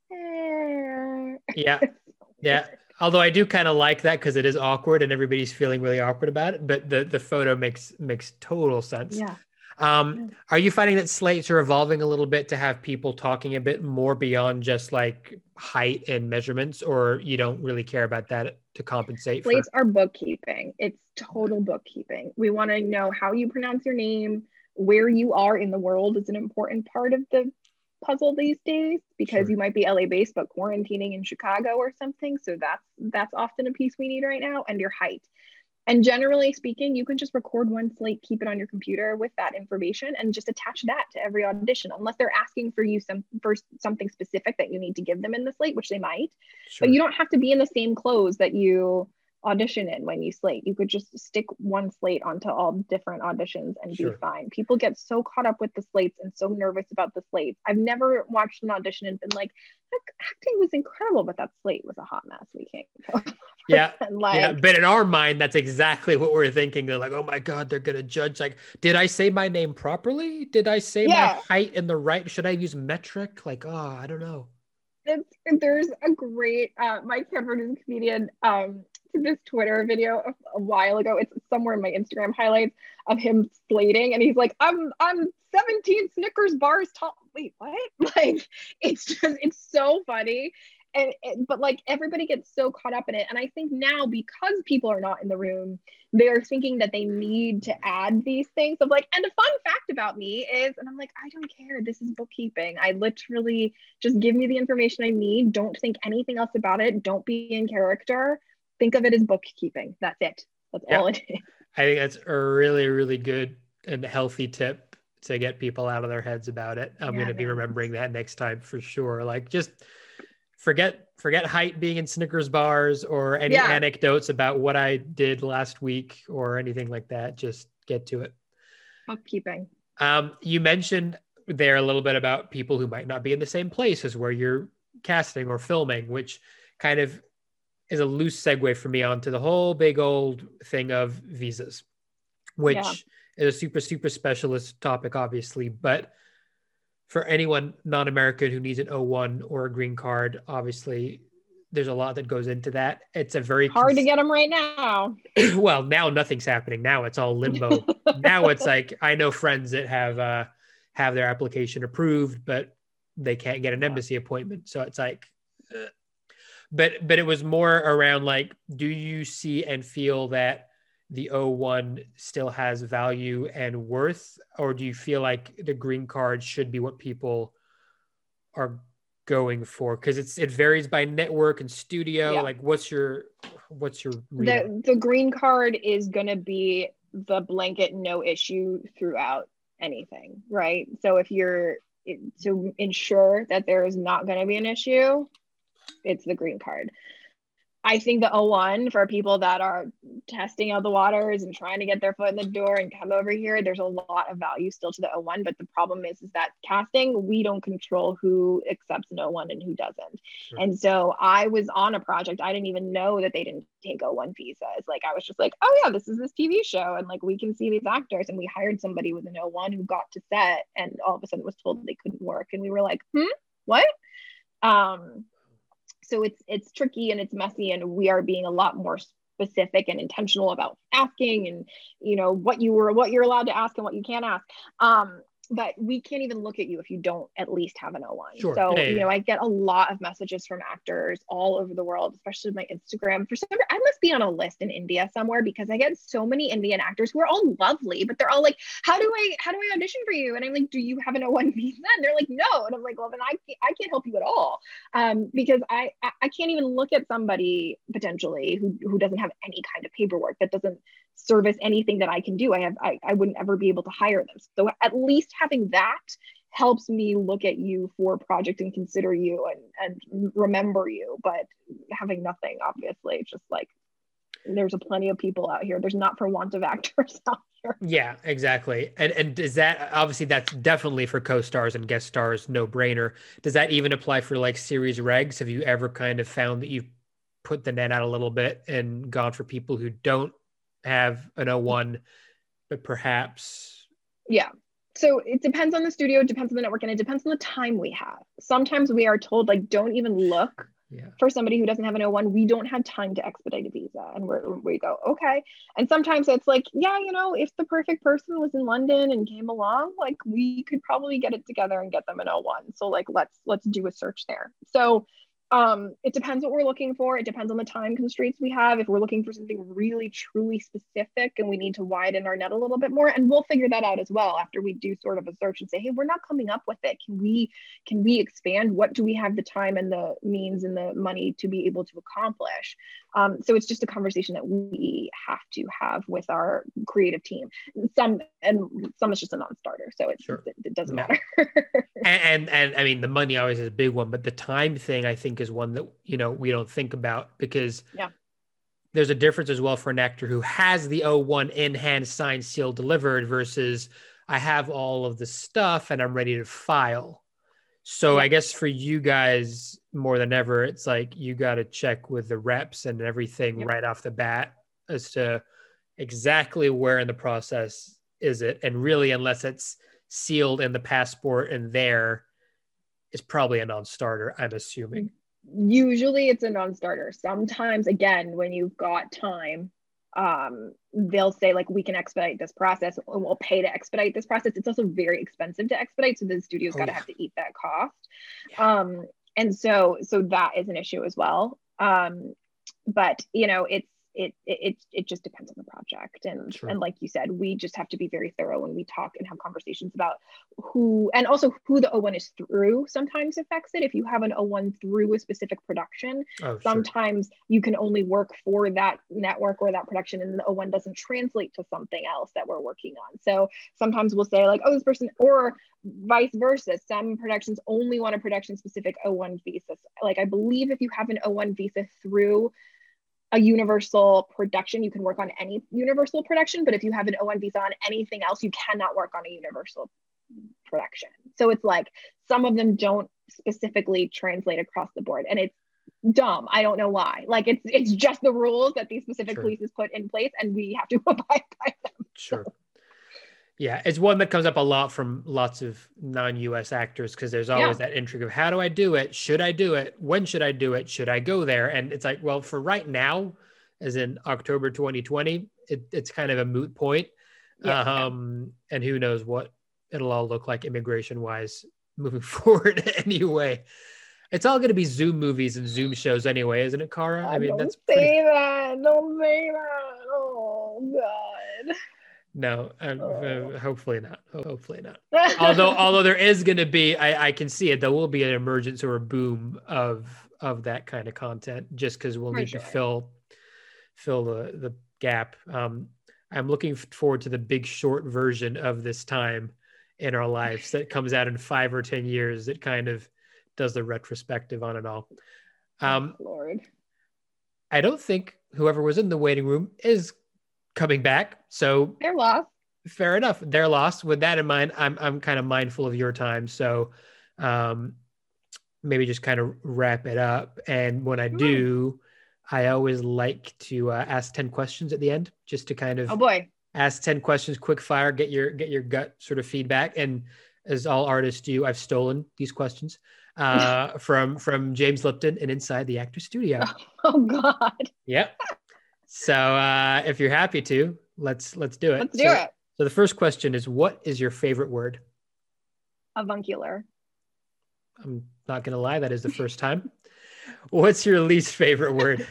yeah. Yeah. Although I do kind of like that, because it is awkward and everybody's feeling really awkward about it. But the photo makes total sense. Yeah. Are you finding that slates are evolving a little bit to have people talking a bit more beyond just like height and measurements, or you don't really care about that to compensate? Slates are bookkeeping. It's total bookkeeping. We want to know how you pronounce your name, where you are in the world is an important part of the puzzle these days, because you might be LA based but quarantining in Chicago or something. So that's often a piece we need right now, and your height. And generally speaking, you can just record one slate, keep it on your computer with that information, and just attach that to every audition, unless they're asking for you for something specific that you need to give them in the slate, which they might. But you don't have to be in the same clothes that you audition in when you slate. You could just stick one slate onto all different auditions and be fine. People get so caught up with the slates and so nervous about the slates. I've never watched an audition and been like, acting was incredible, but that slate was a hot mess. We can't go. But in our mind, that's exactly what we're thinking. They're like, oh my God, they're gonna judge. Like, did I say my name properly? Did I say my height in the right? Should I use metric? Like, I don't know. There's a great Mike Hanford is a comedian. This Twitter video a while ago, it's somewhere in my Instagram highlights, of him slating, and he's like, I'm 17 Snickers bars wait, what? Like, it's so funny. But like everybody gets so caught up in it. And I think now, because people are not in the room, they're thinking that they need to add these things of like, and a fun fact about me is, and I'm like, I don't care. This is bookkeeping. I literally just give me the information I need. Don't think anything else about it. Don't be in character. Think of it as bookkeeping. That's it. That's all it is. I think that's a really, really good and healthy tip to get people out of their heads about it. I'm going to be remembering that next time for sure. Like, just forget height being in Snickers bars or any anecdotes about what I did last week or anything like that. Just get to it. Bookkeeping. You mentioned there a little bit about people who might not be in the same place as where you're casting or filming, which kind of is a loose segue for me onto the whole big old thing of visas, which is a super, super specialist topic, obviously. But for anyone non-American who needs an O1 or a green card, obviously there's a lot that goes into that. It's a very hard to get them right now. Well, now nothing's happening. Now it's all limbo. Now it's like, I know friends that have their application approved, but they can't get an embassy appointment. So it's like, but it was more around like, do you see and feel that the O1 still has value and worth, or do you feel like the green card should be what people are going for? Because it varies by network and studio. Like, what's your the green card is going to be the blanket no issue throughout anything, right? So if you're to ensure that there is not going to be an issue, it's the green card. I think the O1 for people that are testing out the waters and trying to get their foot in the door and come over here, there's a lot of value still to the O1. But the problem is that casting, we don't control who accepts an O1 and who doesn't. Sure. And so I was on a project. I didn't even know that they didn't take O1 visas. Like, I was just like, oh yeah, this is this TV show. And like, we can see these actors. And we hired somebody with an O1 who got to set and all of a sudden was told they couldn't work. And we were like, what? So it's tricky and it's messy, and we are being a lot more specific and intentional about asking and, what you're allowed to ask and what you can't ask. But we can't even look at you if you don't at least have an O1. Sure. So, I get a lot of messages from actors all over the world, especially my Instagram. For some reason, I must be on a list in India somewhere because I get so many Indian actors who are all lovely, but they're all like, how do I audition for you? And I'm like, do you have an O1 visa? And they're like, no. And I'm like, well, then I can't help you at all. Because I can't even look at somebody potentially who doesn't have any kind of paperwork, that doesn't service anything that I can do. I wouldn't ever be able to hire them. So at least having that helps me look at you for a project and consider you and remember you. But having nothing, obviously, it's just like, there's a plenty of people out here. There's not for want of actors out here. Yeah, exactly. And is that, obviously that's definitely for co-stars and guest stars, no brainer. Does that even apply for like series regs? Have you ever kind of found that you've put the net out a little bit and gone for people who don't have an O1, but perhaps? Yeah. So it depends on the studio, it depends on the network, and it depends on the time we have. Sometimes we are told, like, don't even look for somebody who doesn't have an O1. We don't have time to expedite a visa. And we go, okay. And sometimes it's like, yeah, if the perfect person was in London and came along, like, we could probably get it together and get them an O1. So like, let's do a search there. So it depends what we're looking for. It depends on the time constraints we have. If we're looking for something really truly specific and we need to widen our net a little bit more, and we'll figure that out as well after we do sort of a search and say, hey, we're not coming up with it. Can we expand? What do we have the time and the means and the money to be able to accomplish? So it's just a conversation that we have to have with our creative team. Some is just a non-starter, so it doesn't matter. and I mean, the money always is a big one, but the time thing, I think, is one that we don't think about, because there's a difference as well for an actor who has the O1 in hand, signed, sealed, delivered, versus I have all of the stuff and I'm ready to file. So I guess for you guys more than ever, it's like you got to check with the reps and everything right off the bat as to exactly where in the process is it. And really, unless it's sealed in the passport and there, it's probably a non-starter, I'm assuming. Usually it's a non-starter. Sometimes, again, when you've got time, they'll say like, we can expedite this process and we'll pay to expedite this process. It's also very expensive to expedite, so the studio's got to have to eat that cost. Yeah. And so that is an issue as well. But you know, it just depends on the project, and and like you said, we just have to be very thorough when we talk and have conversations about who the O1 is through. Sometimes affects it. If you have an O1 through a specific production, sometimes you can only work for that network or that production, and the O1 doesn't translate to something else that we're working on. So sometimes we'll say like, oh, this person, or vice versa. Some productions only want a production specific O1 visa. Like I believe if you have an O1 visa through a Universal production, you can work on any Universal production, but if you have an O1 visa on anything else, you cannot work on a Universal production. So it's like some of them don't specifically translate across the board, and it's dumb. I don't know why. Like it's just the rules that these specific places put in place, and we have to abide by them. Sure. Yeah, it's one that comes up a lot from lots of non-US actors, because there's always that intrigue of, how do I do it? Should I do it? When should I do it? Should I go there? And it's like, well, for right now, as in October 2020, it's kind of a moot point. And who knows what it'll all look like immigration-wise moving forward anyway. It's all going to be Zoom movies and Zoom shows anyway, isn't it, Cara? I mean, don't that's say that. Don't say that. Oh, God. No, hopefully not. Hopefully not. although there is going to be, I can see it. There will be an emergence or a boom of that kind of content, just because we'll need to fill the gap. I'm looking forward to the Big Short version of this time in our lives that comes out in 5 or 10 years. That kind of does the retrospective on it all. Lord, I don't think whoever was in the waiting room is coming back, so they're lost. Fair enough, they're lost. With that in mind, I'm kind of mindful of your time, so maybe just kind of wrap it up. And when I do, I always like to ask 10 questions at the end, just to kind of ask 10 questions quick fire, get your gut sort of feedback. And as all artists do, I've stolen these questions from James Lipton and Inside the Actor Studio. Oh God. Yep. So if you're happy to, let's do it. Let's do it. So the first question is, what is your favorite word? Avuncular. I'm not going to lie, that is the first time. What's your least favorite word?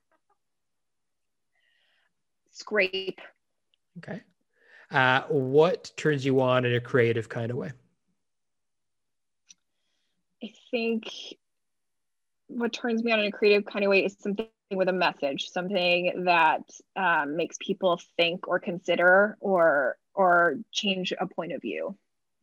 Scrape. Okay. What turns you on in a creative kind of way? I think what turns me on in a creative kind of way is something with a message, something that makes people think or consider or change a point of view.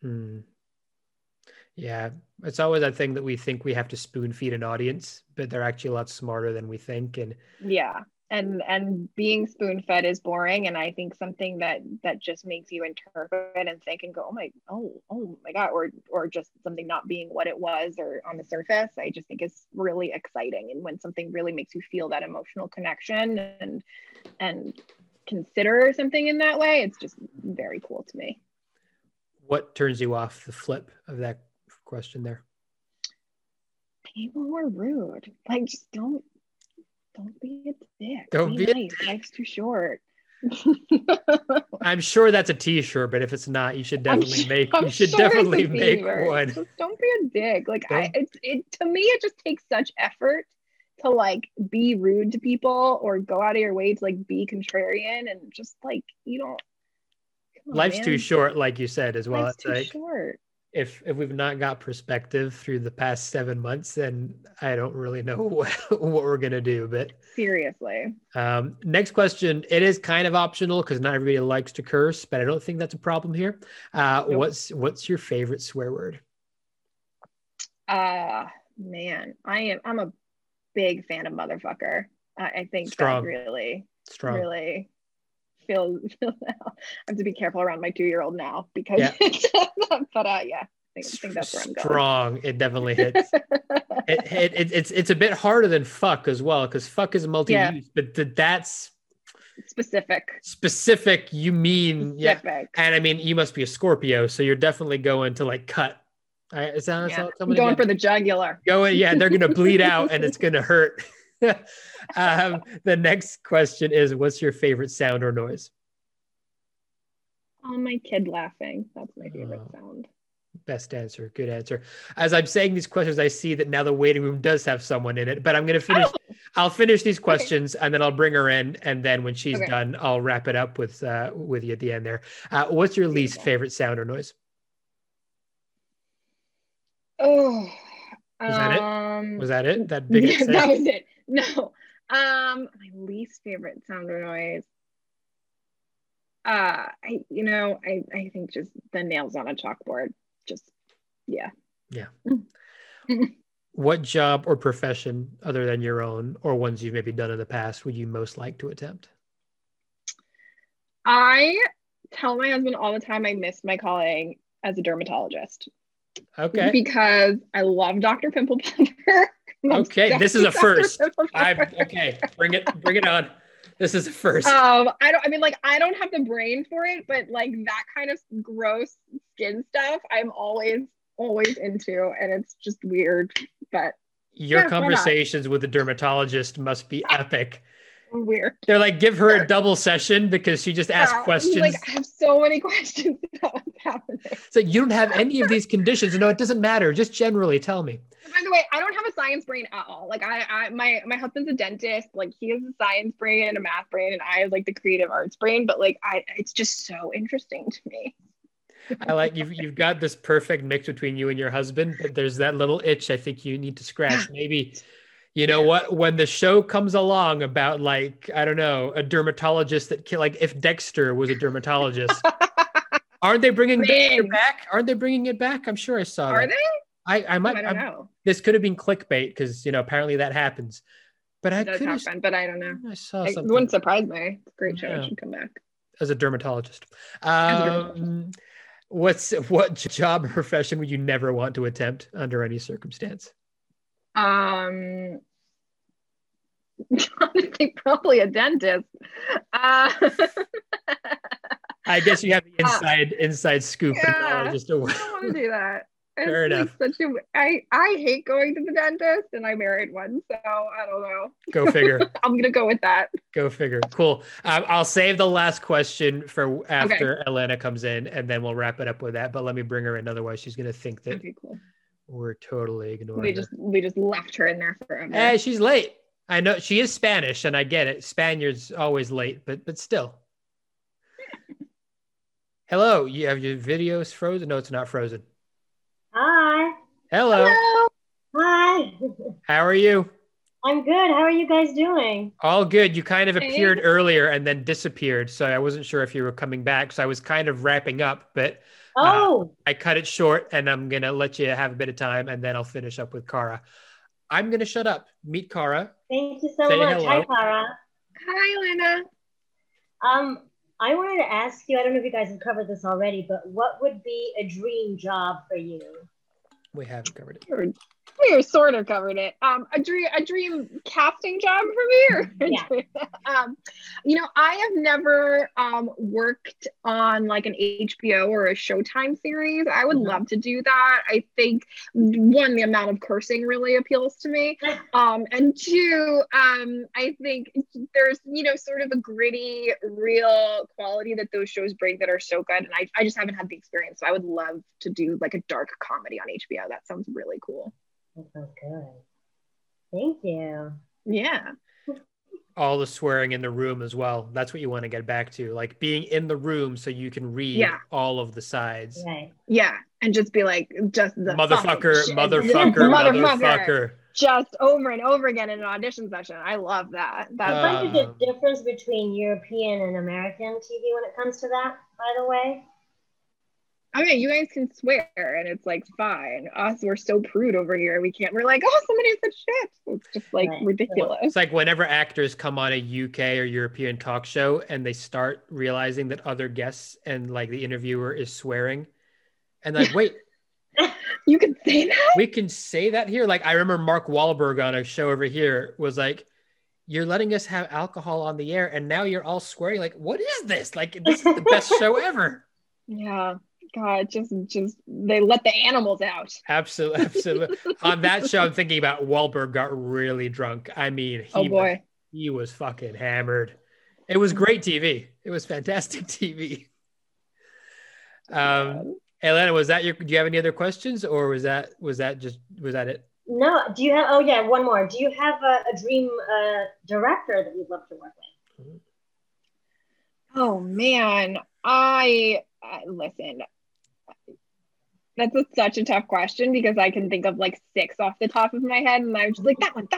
Yeah, it's always that thing that we think we have to spoon feed an audience, but they're actually a lot smarter than we think. And and being spoon fed is boring, and I think something that just makes you interpret and think and go, oh my God, or just something not being what it was or on the surface, I just think is really exciting. And when something really makes you feel that emotional connection and consider something in that way, it's just very cool to me. What turns you off, the flip of that question there? People who are rude. Like, just don't be a dick. Don't be nice. Life's too short. I'm sure that's a t-shirt, but if it's not, you should definitely make one. Just don't be a dick. Like to me, it just takes such effort to like be rude to people or go out of your way to like be contrarian, and just like, you don't. Life's too short, like you said as well. Life's it's too like, short. If we've not got perspective through the past 7 months, then I don't really know what we're gonna do. But seriously, next question. It is kind of optional because not everybody likes to curse, but I don't think that's a problem here. Nope. What's your favorite swear word? Man, I'm a big fan of motherfucker. I think strong. That really strong. Really feel I have to be careful around my 2-year-old now because but I think that's where I'm going. Strong. It definitely hits. It's a bit harder than fuck as well, because fuck is multi-use, but that's specific. You mean specific. And I mean, you must be a Scorpio, so you're definitely going to like cut. I'm going for the jugular. They're gonna bleed out and it's gonna hurt. The next question is, what's your favorite sound or noise? Oh, my kid laughing. That's my favorite sound. Best answer. Good answer. As I'm saying these questions, I see that now the waiting room does have someone in it, but I'm going to finish. Oh. I'll finish these questions and then I'll bring her in. And then when she's done, I'll wrap it up with you at the end there. What's your least favorite sound or noise? Oh, was that it? Was that it? That big? Yeah, that was it. No. My least favorite sound or noise. I think just the nails on a chalkboard. Just, yeah. Yeah. What job or profession other than your own or ones you've maybe done in the past would you most like to attempt? I tell my husband all the time I miss my calling as a dermatologist. Okay. Because I love Dr. Pimple Popper. Okay, this is a first. Okay, bring it on. This is a first. I don't have the brain for it, but like that kind of gross skin stuff, I'm always into, and it's just weird. But your conversations with the dermatologist must be epic. Weird. They're like, give her a double session because she just asks questions. Like, I have so many questions about what's happening. So you don't have any of these conditions. No, it doesn't matter. Just generally tell me. By the way, I don't have a science brain at all. Like my husband's a dentist. Like he has a science brain and a math brain, and I have like the creative arts brain. But like it's just so interesting to me. I like you've got this perfect mix between you and your husband, but there's that little itch I think you need to scratch. Maybe, you know what, when the show comes along about like, I don't know, a dermatologist like if Dexter was a dermatologist, aren't they bringing Dexter back? Aren't they bringing it back? I'm sure I saw that. Are they? I don't know. This could have been clickbait because, apparently that happens. But I don't know. I saw something. It wouldn't surprise me. Great show. It should come back. As a dermatologist. What job or profession would you never want to attempt under any circumstance? Honestly, probably a dentist. I guess you have the inside scoop. Yeah, I don't want to do that. Fair enough. I hate going to the dentist, and I married one, so I don't know. Go figure. I'm gonna go with that. Go figure. Cool. I'll save the last question for after Elena comes in, and then we'll wrap it up with that. But let me bring her in, otherwise she's gonna think that we're totally ignoring her. We just left her in there forever. Hey, she's late. I know she is Spanish, and I get it. Spaniards always late, but still. Hello. You have your videos frozen? No, it's not frozen. Hi. Hello. Hi. How are you? I'm good. How are you guys doing? All good. You kind of appeared earlier and then disappeared, so I wasn't sure if you were coming back. So I was kind of wrapping up, but I cut it short, and I'm going to let you have a bit of time, and then I'll finish up with Cara. I'm going to shut up. Meet Cara. Thank you so much. Hello. Hi, Cara. Hi, Elena. I wanted to ask you, I don't know if you guys have covered this already, but what would be a dream job for you? We haven't covered it. We sort of covered it. A dream casting job for me? I have never worked on like an HBO or a Showtime series. I would love to do that. I think one, the amount of cursing really appeals to me. And two, I think there's, sort of a gritty, real quality that those shows bring that are so good. And I just haven't had the experience. So I would love to do like a dark comedy on HBO. That sounds really cool. That sounds good. Thank you. Yeah. All the swearing in the room as well. That's what you want to get back to. Like being in the room so you can read all of the sides. Right. Yeah. And just be like, just the motherfucker. Just over and over again in an audition session. I love that. That's the difference between European and American TV when it comes to that, by the way. I mean, you guys can swear and it's like fine. Us, we're so prude over here. We can't. We're like, somebody said shit. It's just like ridiculous. It's like whenever actors come on a UK or European talk show and they start realizing that other guests and like the interviewer is swearing, and like, wait, you can say that? We can say that here. Like I remember Mark Wahlberg on a show over here was like, "You're letting us have alcohol on the air, and now you're all swearing. Like, what is this? Like, this is the best show ever." Yeah. God, just they let the animals out. Absolutely, absolutely. On that show, I'm thinking about Wahlberg got really drunk. I mean, he was fucking hammered. It was great TV. It was fantastic TV. Elena, do you have any other questions, or was that it? No. Do you have? Oh yeah, one more. Do you have a dream director that you'd love to work with? Oh man, listen. That's such a tough question because I can think of like 6 off the top of my head, and I'm just like that one.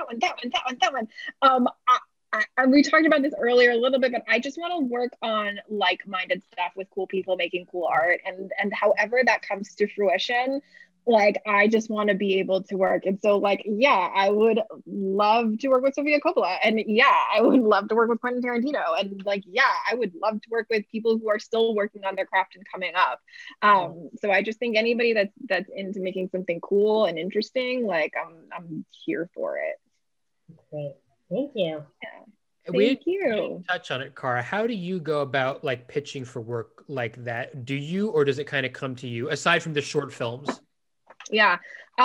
We talked about this earlier a little bit, but I just want to work on like-minded stuff with cool people making cool art, and however that comes to fruition, like I just want to be able to work. And so like, yeah, I would love to work with Sofia Coppola, and yeah, I would love to work with Quentin Tarantino, and like, yeah, I would love to work with people who are still working on their craft and coming up. So I just think anybody that's into making something cool and interesting, like I'm here for it. Great. Thank you. Yeah. Thank you. Touch on it, Cara. How do you go about like pitching for work like that? Do you, or does it kind of come to you aside from the short films? Yeah.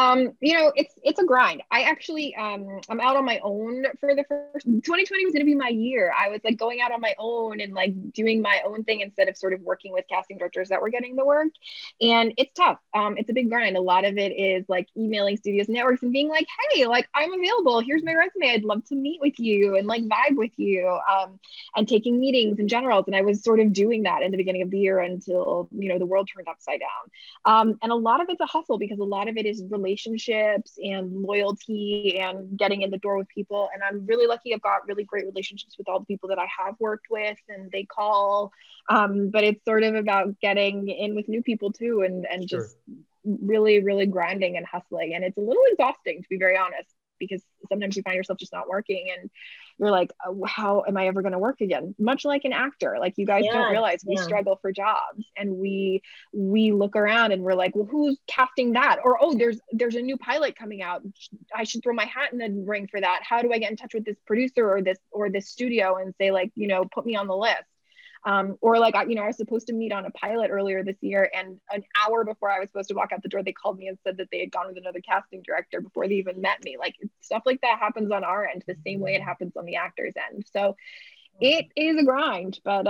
It's a grind. I actually, I'm out on my own for the first, 2020 was going to be my year. I was like going out on my own and like doing my own thing instead of sort of working with casting directors that were getting the work. And it's tough. It's a big grind. A lot of it is like emailing studios and networks and being like, hey, like I'm available. Here's my resume. I'd love to meet with you and like vibe with you. And taking meetings and generals. And I was sort of doing that in the beginning of the year until, the world turned upside down. And a lot of it's a hustle because a lot of it is relationships and loyalty and getting in the door with people. And I'm really lucky. I've got really great relationships with all the people that I have worked with, and they call. But it's sort of about getting in with new people too, and sure. Just really, really grinding and hustling. And it's a little exhausting, to be very honest, because sometimes you find yourself just not working and you're like, oh, how am I ever going to work again? Much like an actor, like you guys don't realize we struggle for jobs, and we look around and we're like, well, who's casting that? Or, oh, there's a new pilot coming out. I should throw my hat in the ring for that. How do I get in touch with this producer or this studio and say like, put me on the list? Or like, I was supposed to meet on a pilot earlier this year, and an hour before I was supposed to walk out the door, they called me and said that they had gone with another casting director before they even met me. Like stuff like that happens on our end the same way it happens on the actor's end. So it is a grind, but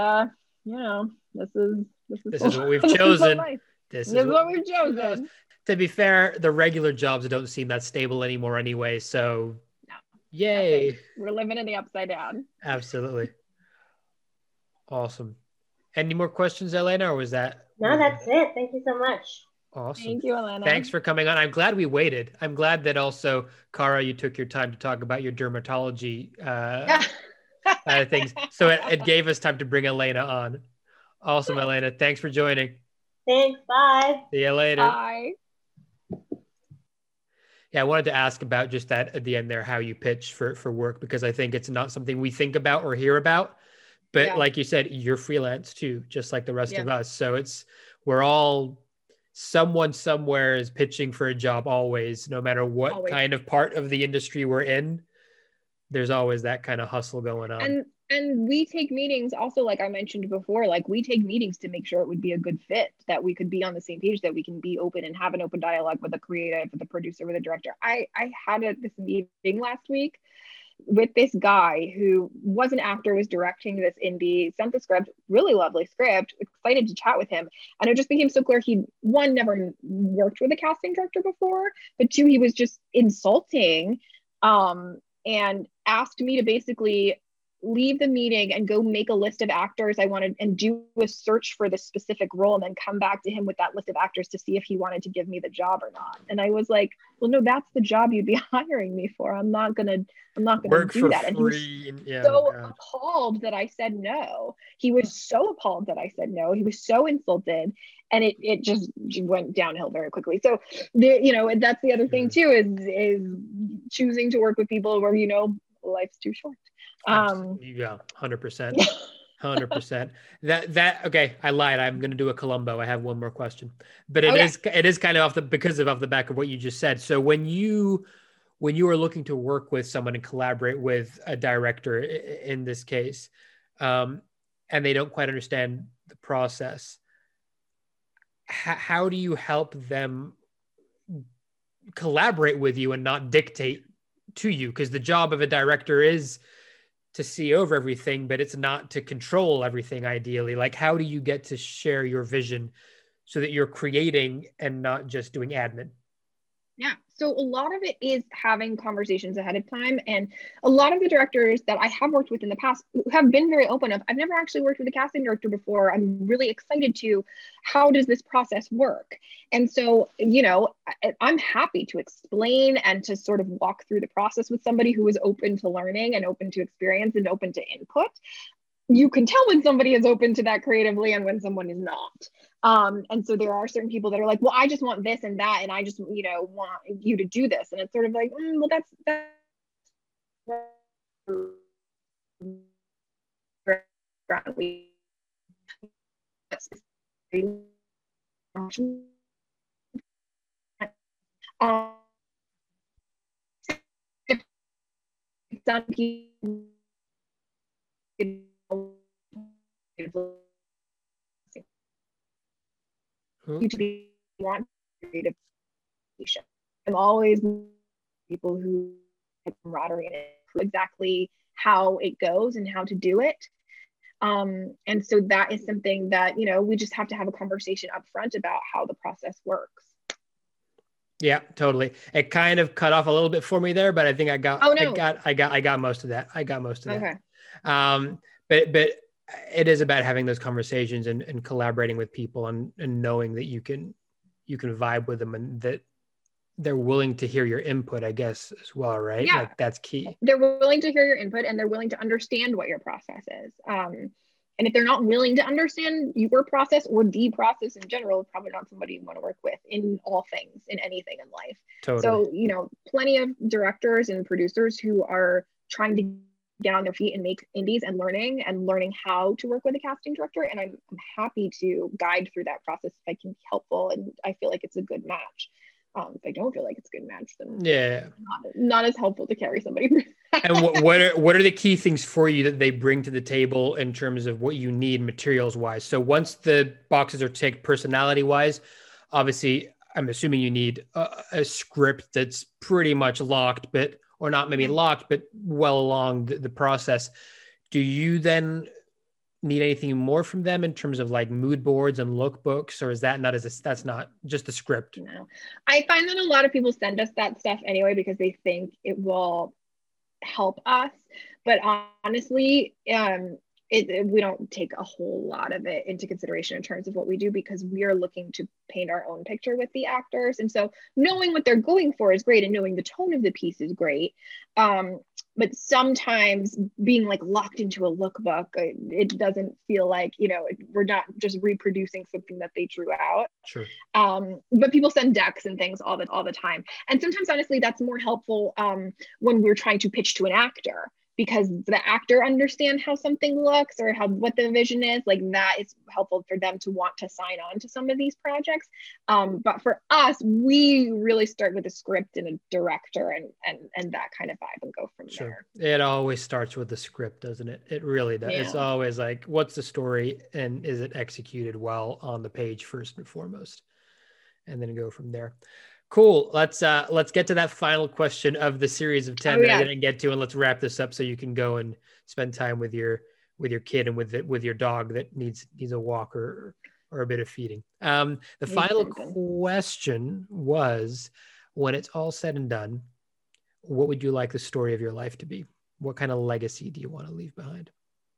this is what we've chosen. This is what we've chosen. To be fair, the regular jobs don't seem that stable anymore anyway. So yay. Nothing. We're living in the upside down. Absolutely. Awesome. Any more questions, Elena, or was that? No, that's it. Thank you so much. Awesome. Thank you, Elena. Thanks for coming on. I'm glad we waited. I'm glad that also, Cara, you took your time to talk about your dermatology things. So it gave us time to bring Elena on. Awesome, Elena. Thanks for joining. Thanks. Bye. See you later. Bye. Yeah, I wanted to ask about just that at the end there, how you pitch for work, because I think it's not something we think about or hear about. But like you said, you're freelance too, just like the rest of us. So we're all, someone somewhere is pitching for a job always, no matter what kind of part of the industry we're in. There's always that kind of hustle going on. And we take meetings also, like I mentioned before, like we take meetings to make sure it would be a good fit, that we could be on the same page, that we can be open and have an open dialogue with the creative, with the producer, with the director. I had this meeting last week with this guy who was an actor, was directing this indie, sent the script, really lovely script, excited to chat with him. And it just became so clear he, one, never worked with a casting director before, but two, he was just insulting and asked me to basically leave the meeting and go make a list of actors I wanted and do a search for this specific role, and then come back to him with that list of actors to see if he wanted to give me the job or not. And I was like, well, no, that's the job you'd be hiring me for. I'm not gonna do that. And he was so appalled that I said no. He was so appalled that I said no. He was so insulted, and it just went downhill very quickly. So that's the other thing too, is choosing to work with people where life's too short. 100%. 100%. That okay, I lied. I'm going to do a Columbo. I have one more question, but it is kind of off the back of what you just said. So when you are looking to work with someone and collaborate with a director in this case, and they don't quite understand the process, how do you help them collaborate with you and not dictate to you? Because the job of a director is to see over everything, but it's not to control everything ideally. Like, how do you get to share your vision so that you're creating and not just doing admin? Yeah. So a lot of it is having conversations ahead of time. And a lot of the directors that I have worked with in the past have been very open of, I've never actually worked with a casting director before. I'm really excited to, how does this process work? And so, you know, I'm happy to explain and to sort of walk through the process with somebody who is open to learning and open to experience and open to input. You can tell when somebody is open to that creatively and when someone is not. And so there are certain people that are like, well, I just want this and that, and I just, you know, want you to do this. And it's sort of like, well, that's some people you to be want creative. I'm always people who have camaraderie and exactly how it goes and how to do it. And so that is something that, you know, we just have to have a conversation up front about how the process works. Yeah, totally. It kind of cut off a little bit for me there, but I think I got, oh, no. I got most of that. I got most of okay. that. But it is about having those conversations and collaborating with people and knowing that you can vibe with them and that they're willing to hear your input, I guess, as well, right? Yeah. Like, that's key. They're willing to hear your input and they're willing to understand what your process is. And if they're not willing to understand your process or the process in general, probably not somebody you want to work with in all things, in anything in life. Totally. So, you know, plenty of directors and producers who are trying to get on their feet and make indies and learning how to work with a casting director. And I'm happy to guide through that process if I can be helpful and I feel like it's a good match. If I don't feel like it's a good match, then yeah, not as helpful to carry somebody through. And what are the key things for you that they bring to the table in terms of what you need materials wise? So once the boxes are ticked personality wise, obviously I'm assuming you need a script that's pretty much locked, or not maybe locked, but well along the process. Do you then need anything more from them in terms of like mood boards and lookbooks, or is that not that's not just the script? No, I find that a lot of people send us that stuff anyway because they think it will help us, but honestly, we don't take a whole lot of it into consideration in terms of what we do because we are looking to paint our own picture with the actors, and so knowing what they're going for is great and knowing the tone of the piece is great. But sometimes being like locked into a lookbook, it doesn't feel like, you know, we're not just reproducing something that they drew out. Sure. But people send decks and things all the time. And sometimes, honestly, that's more helpful when we're trying to pitch to an actor, because the actor understands how something looks or what the vision is. Like, that is helpful for them to want to sign on to some of these projects. But for us, we really start with a script and a director and that kind of vibe and go from there. It always starts with the script, doesn't it? It really does. Yeah. It's always like, what's the story and is it executed well on the page first and foremost, and then go from there. Cool. Let's get to that final question of the series of 10 that I didn't get to, and let's wrap this up so you can go and spend time with your kid and with your dog that needs a walk or a bit of feeding. The final question was, when it's all said and done, what would you like the story of your life to be? What kind of legacy do you want to leave behind?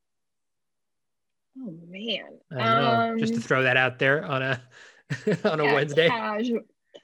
Oh man. I know. Just to throw that out there on a Wednesday. Casual.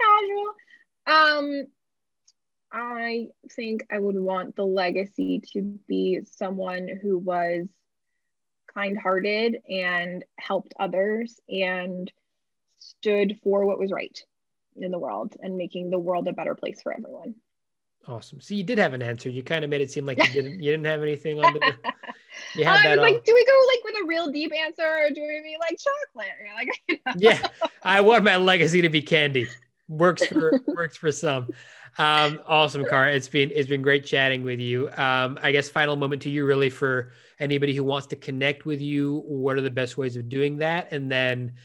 I think I would want the legacy to be someone who was kind-hearted and helped others and stood for what was right in the world and making the world a better place for everyone. Awesome. So you did have an answer. You kind of made it seem like you didn't have anything on the. You had that. Like, do we go like with a real deep answer, or do we be like chocolate? Yeah, I want my legacy to be candy. Works for some. Awesome, Cara. It's been great chatting with you. I guess final moment to you, really, for anybody who wants to connect with you. What are the best ways of doing that? And then,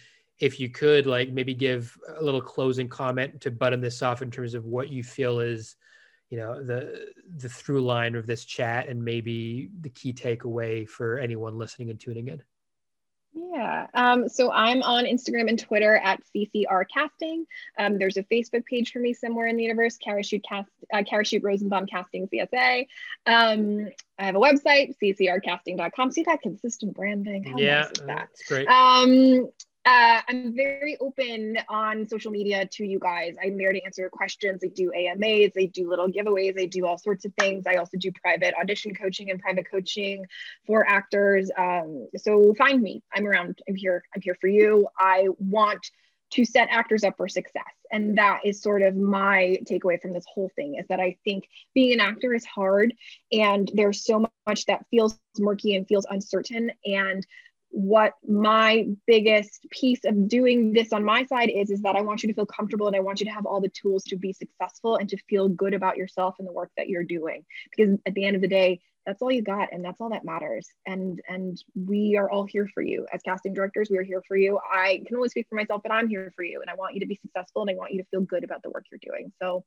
if you could like maybe give a little closing comment to button this off in terms of what you feel is, you know, the through line of this chat and maybe the key takeaway for anyone listening and tuning in. Yeah. So I'm on Instagram and Twitter at CCR Casting. There's a Facebook page for me somewhere in the universe, Karashute Rosenbaum Casting CSA. I have a website, ccrcasting.com. See that consistent branding? How nice is that? That's great. I'm very open on social media to you guys. I'm there to answer questions. I do AMAs, I do little giveaways, I do all sorts of things. I also do private audition coaching and private coaching for actors. So find me. I'm around. I'm here for you. I want to set actors up for success. And that is sort of my takeaway from this whole thing, is that I think being an actor is hard, and there's so much that feels murky and feels uncertain. And what my biggest piece of doing this on my side is that I want you to feel comfortable, and I want you to have all the tools to be successful and to feel good about yourself and the work that you're doing. Because at the end of the day, that's all you got, and that's all that matters. And we are all here for you. As casting directors, we are here for you. I can only speak for myself, but I'm here for you, and I want you to be successful, and I want you to feel good about the work you're doing. So,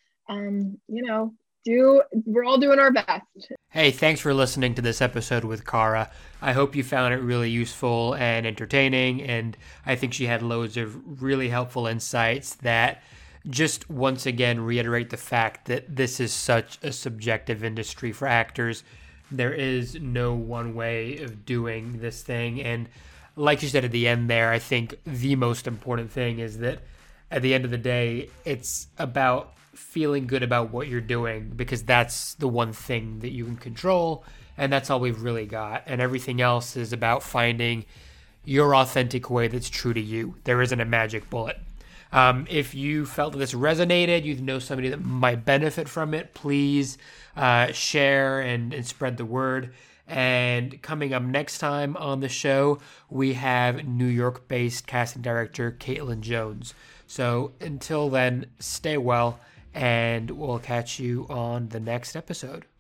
we're all doing our best. Hey, thanks for listening to this episode with Cara. I hope you found it really useful and entertaining, and I think she had loads of really helpful insights that just once again reiterate the fact that this is such a subjective industry for actors. There is no one way of doing this thing, and like you said at the end there, I think the most important thing is that at the end of the day, it's about feeling good about what you're doing, because that's the one thing that you can control, and that's all we've really got. And everything else is about finding your authentic way that's true to you. There isn't a magic bullet. If you felt that this resonated, you know somebody that might benefit from it, please share and spread the word. And coming up next time on the show, we have New York-based casting director Caitlin Jones. So until then, stay well, and we'll catch you on the next episode.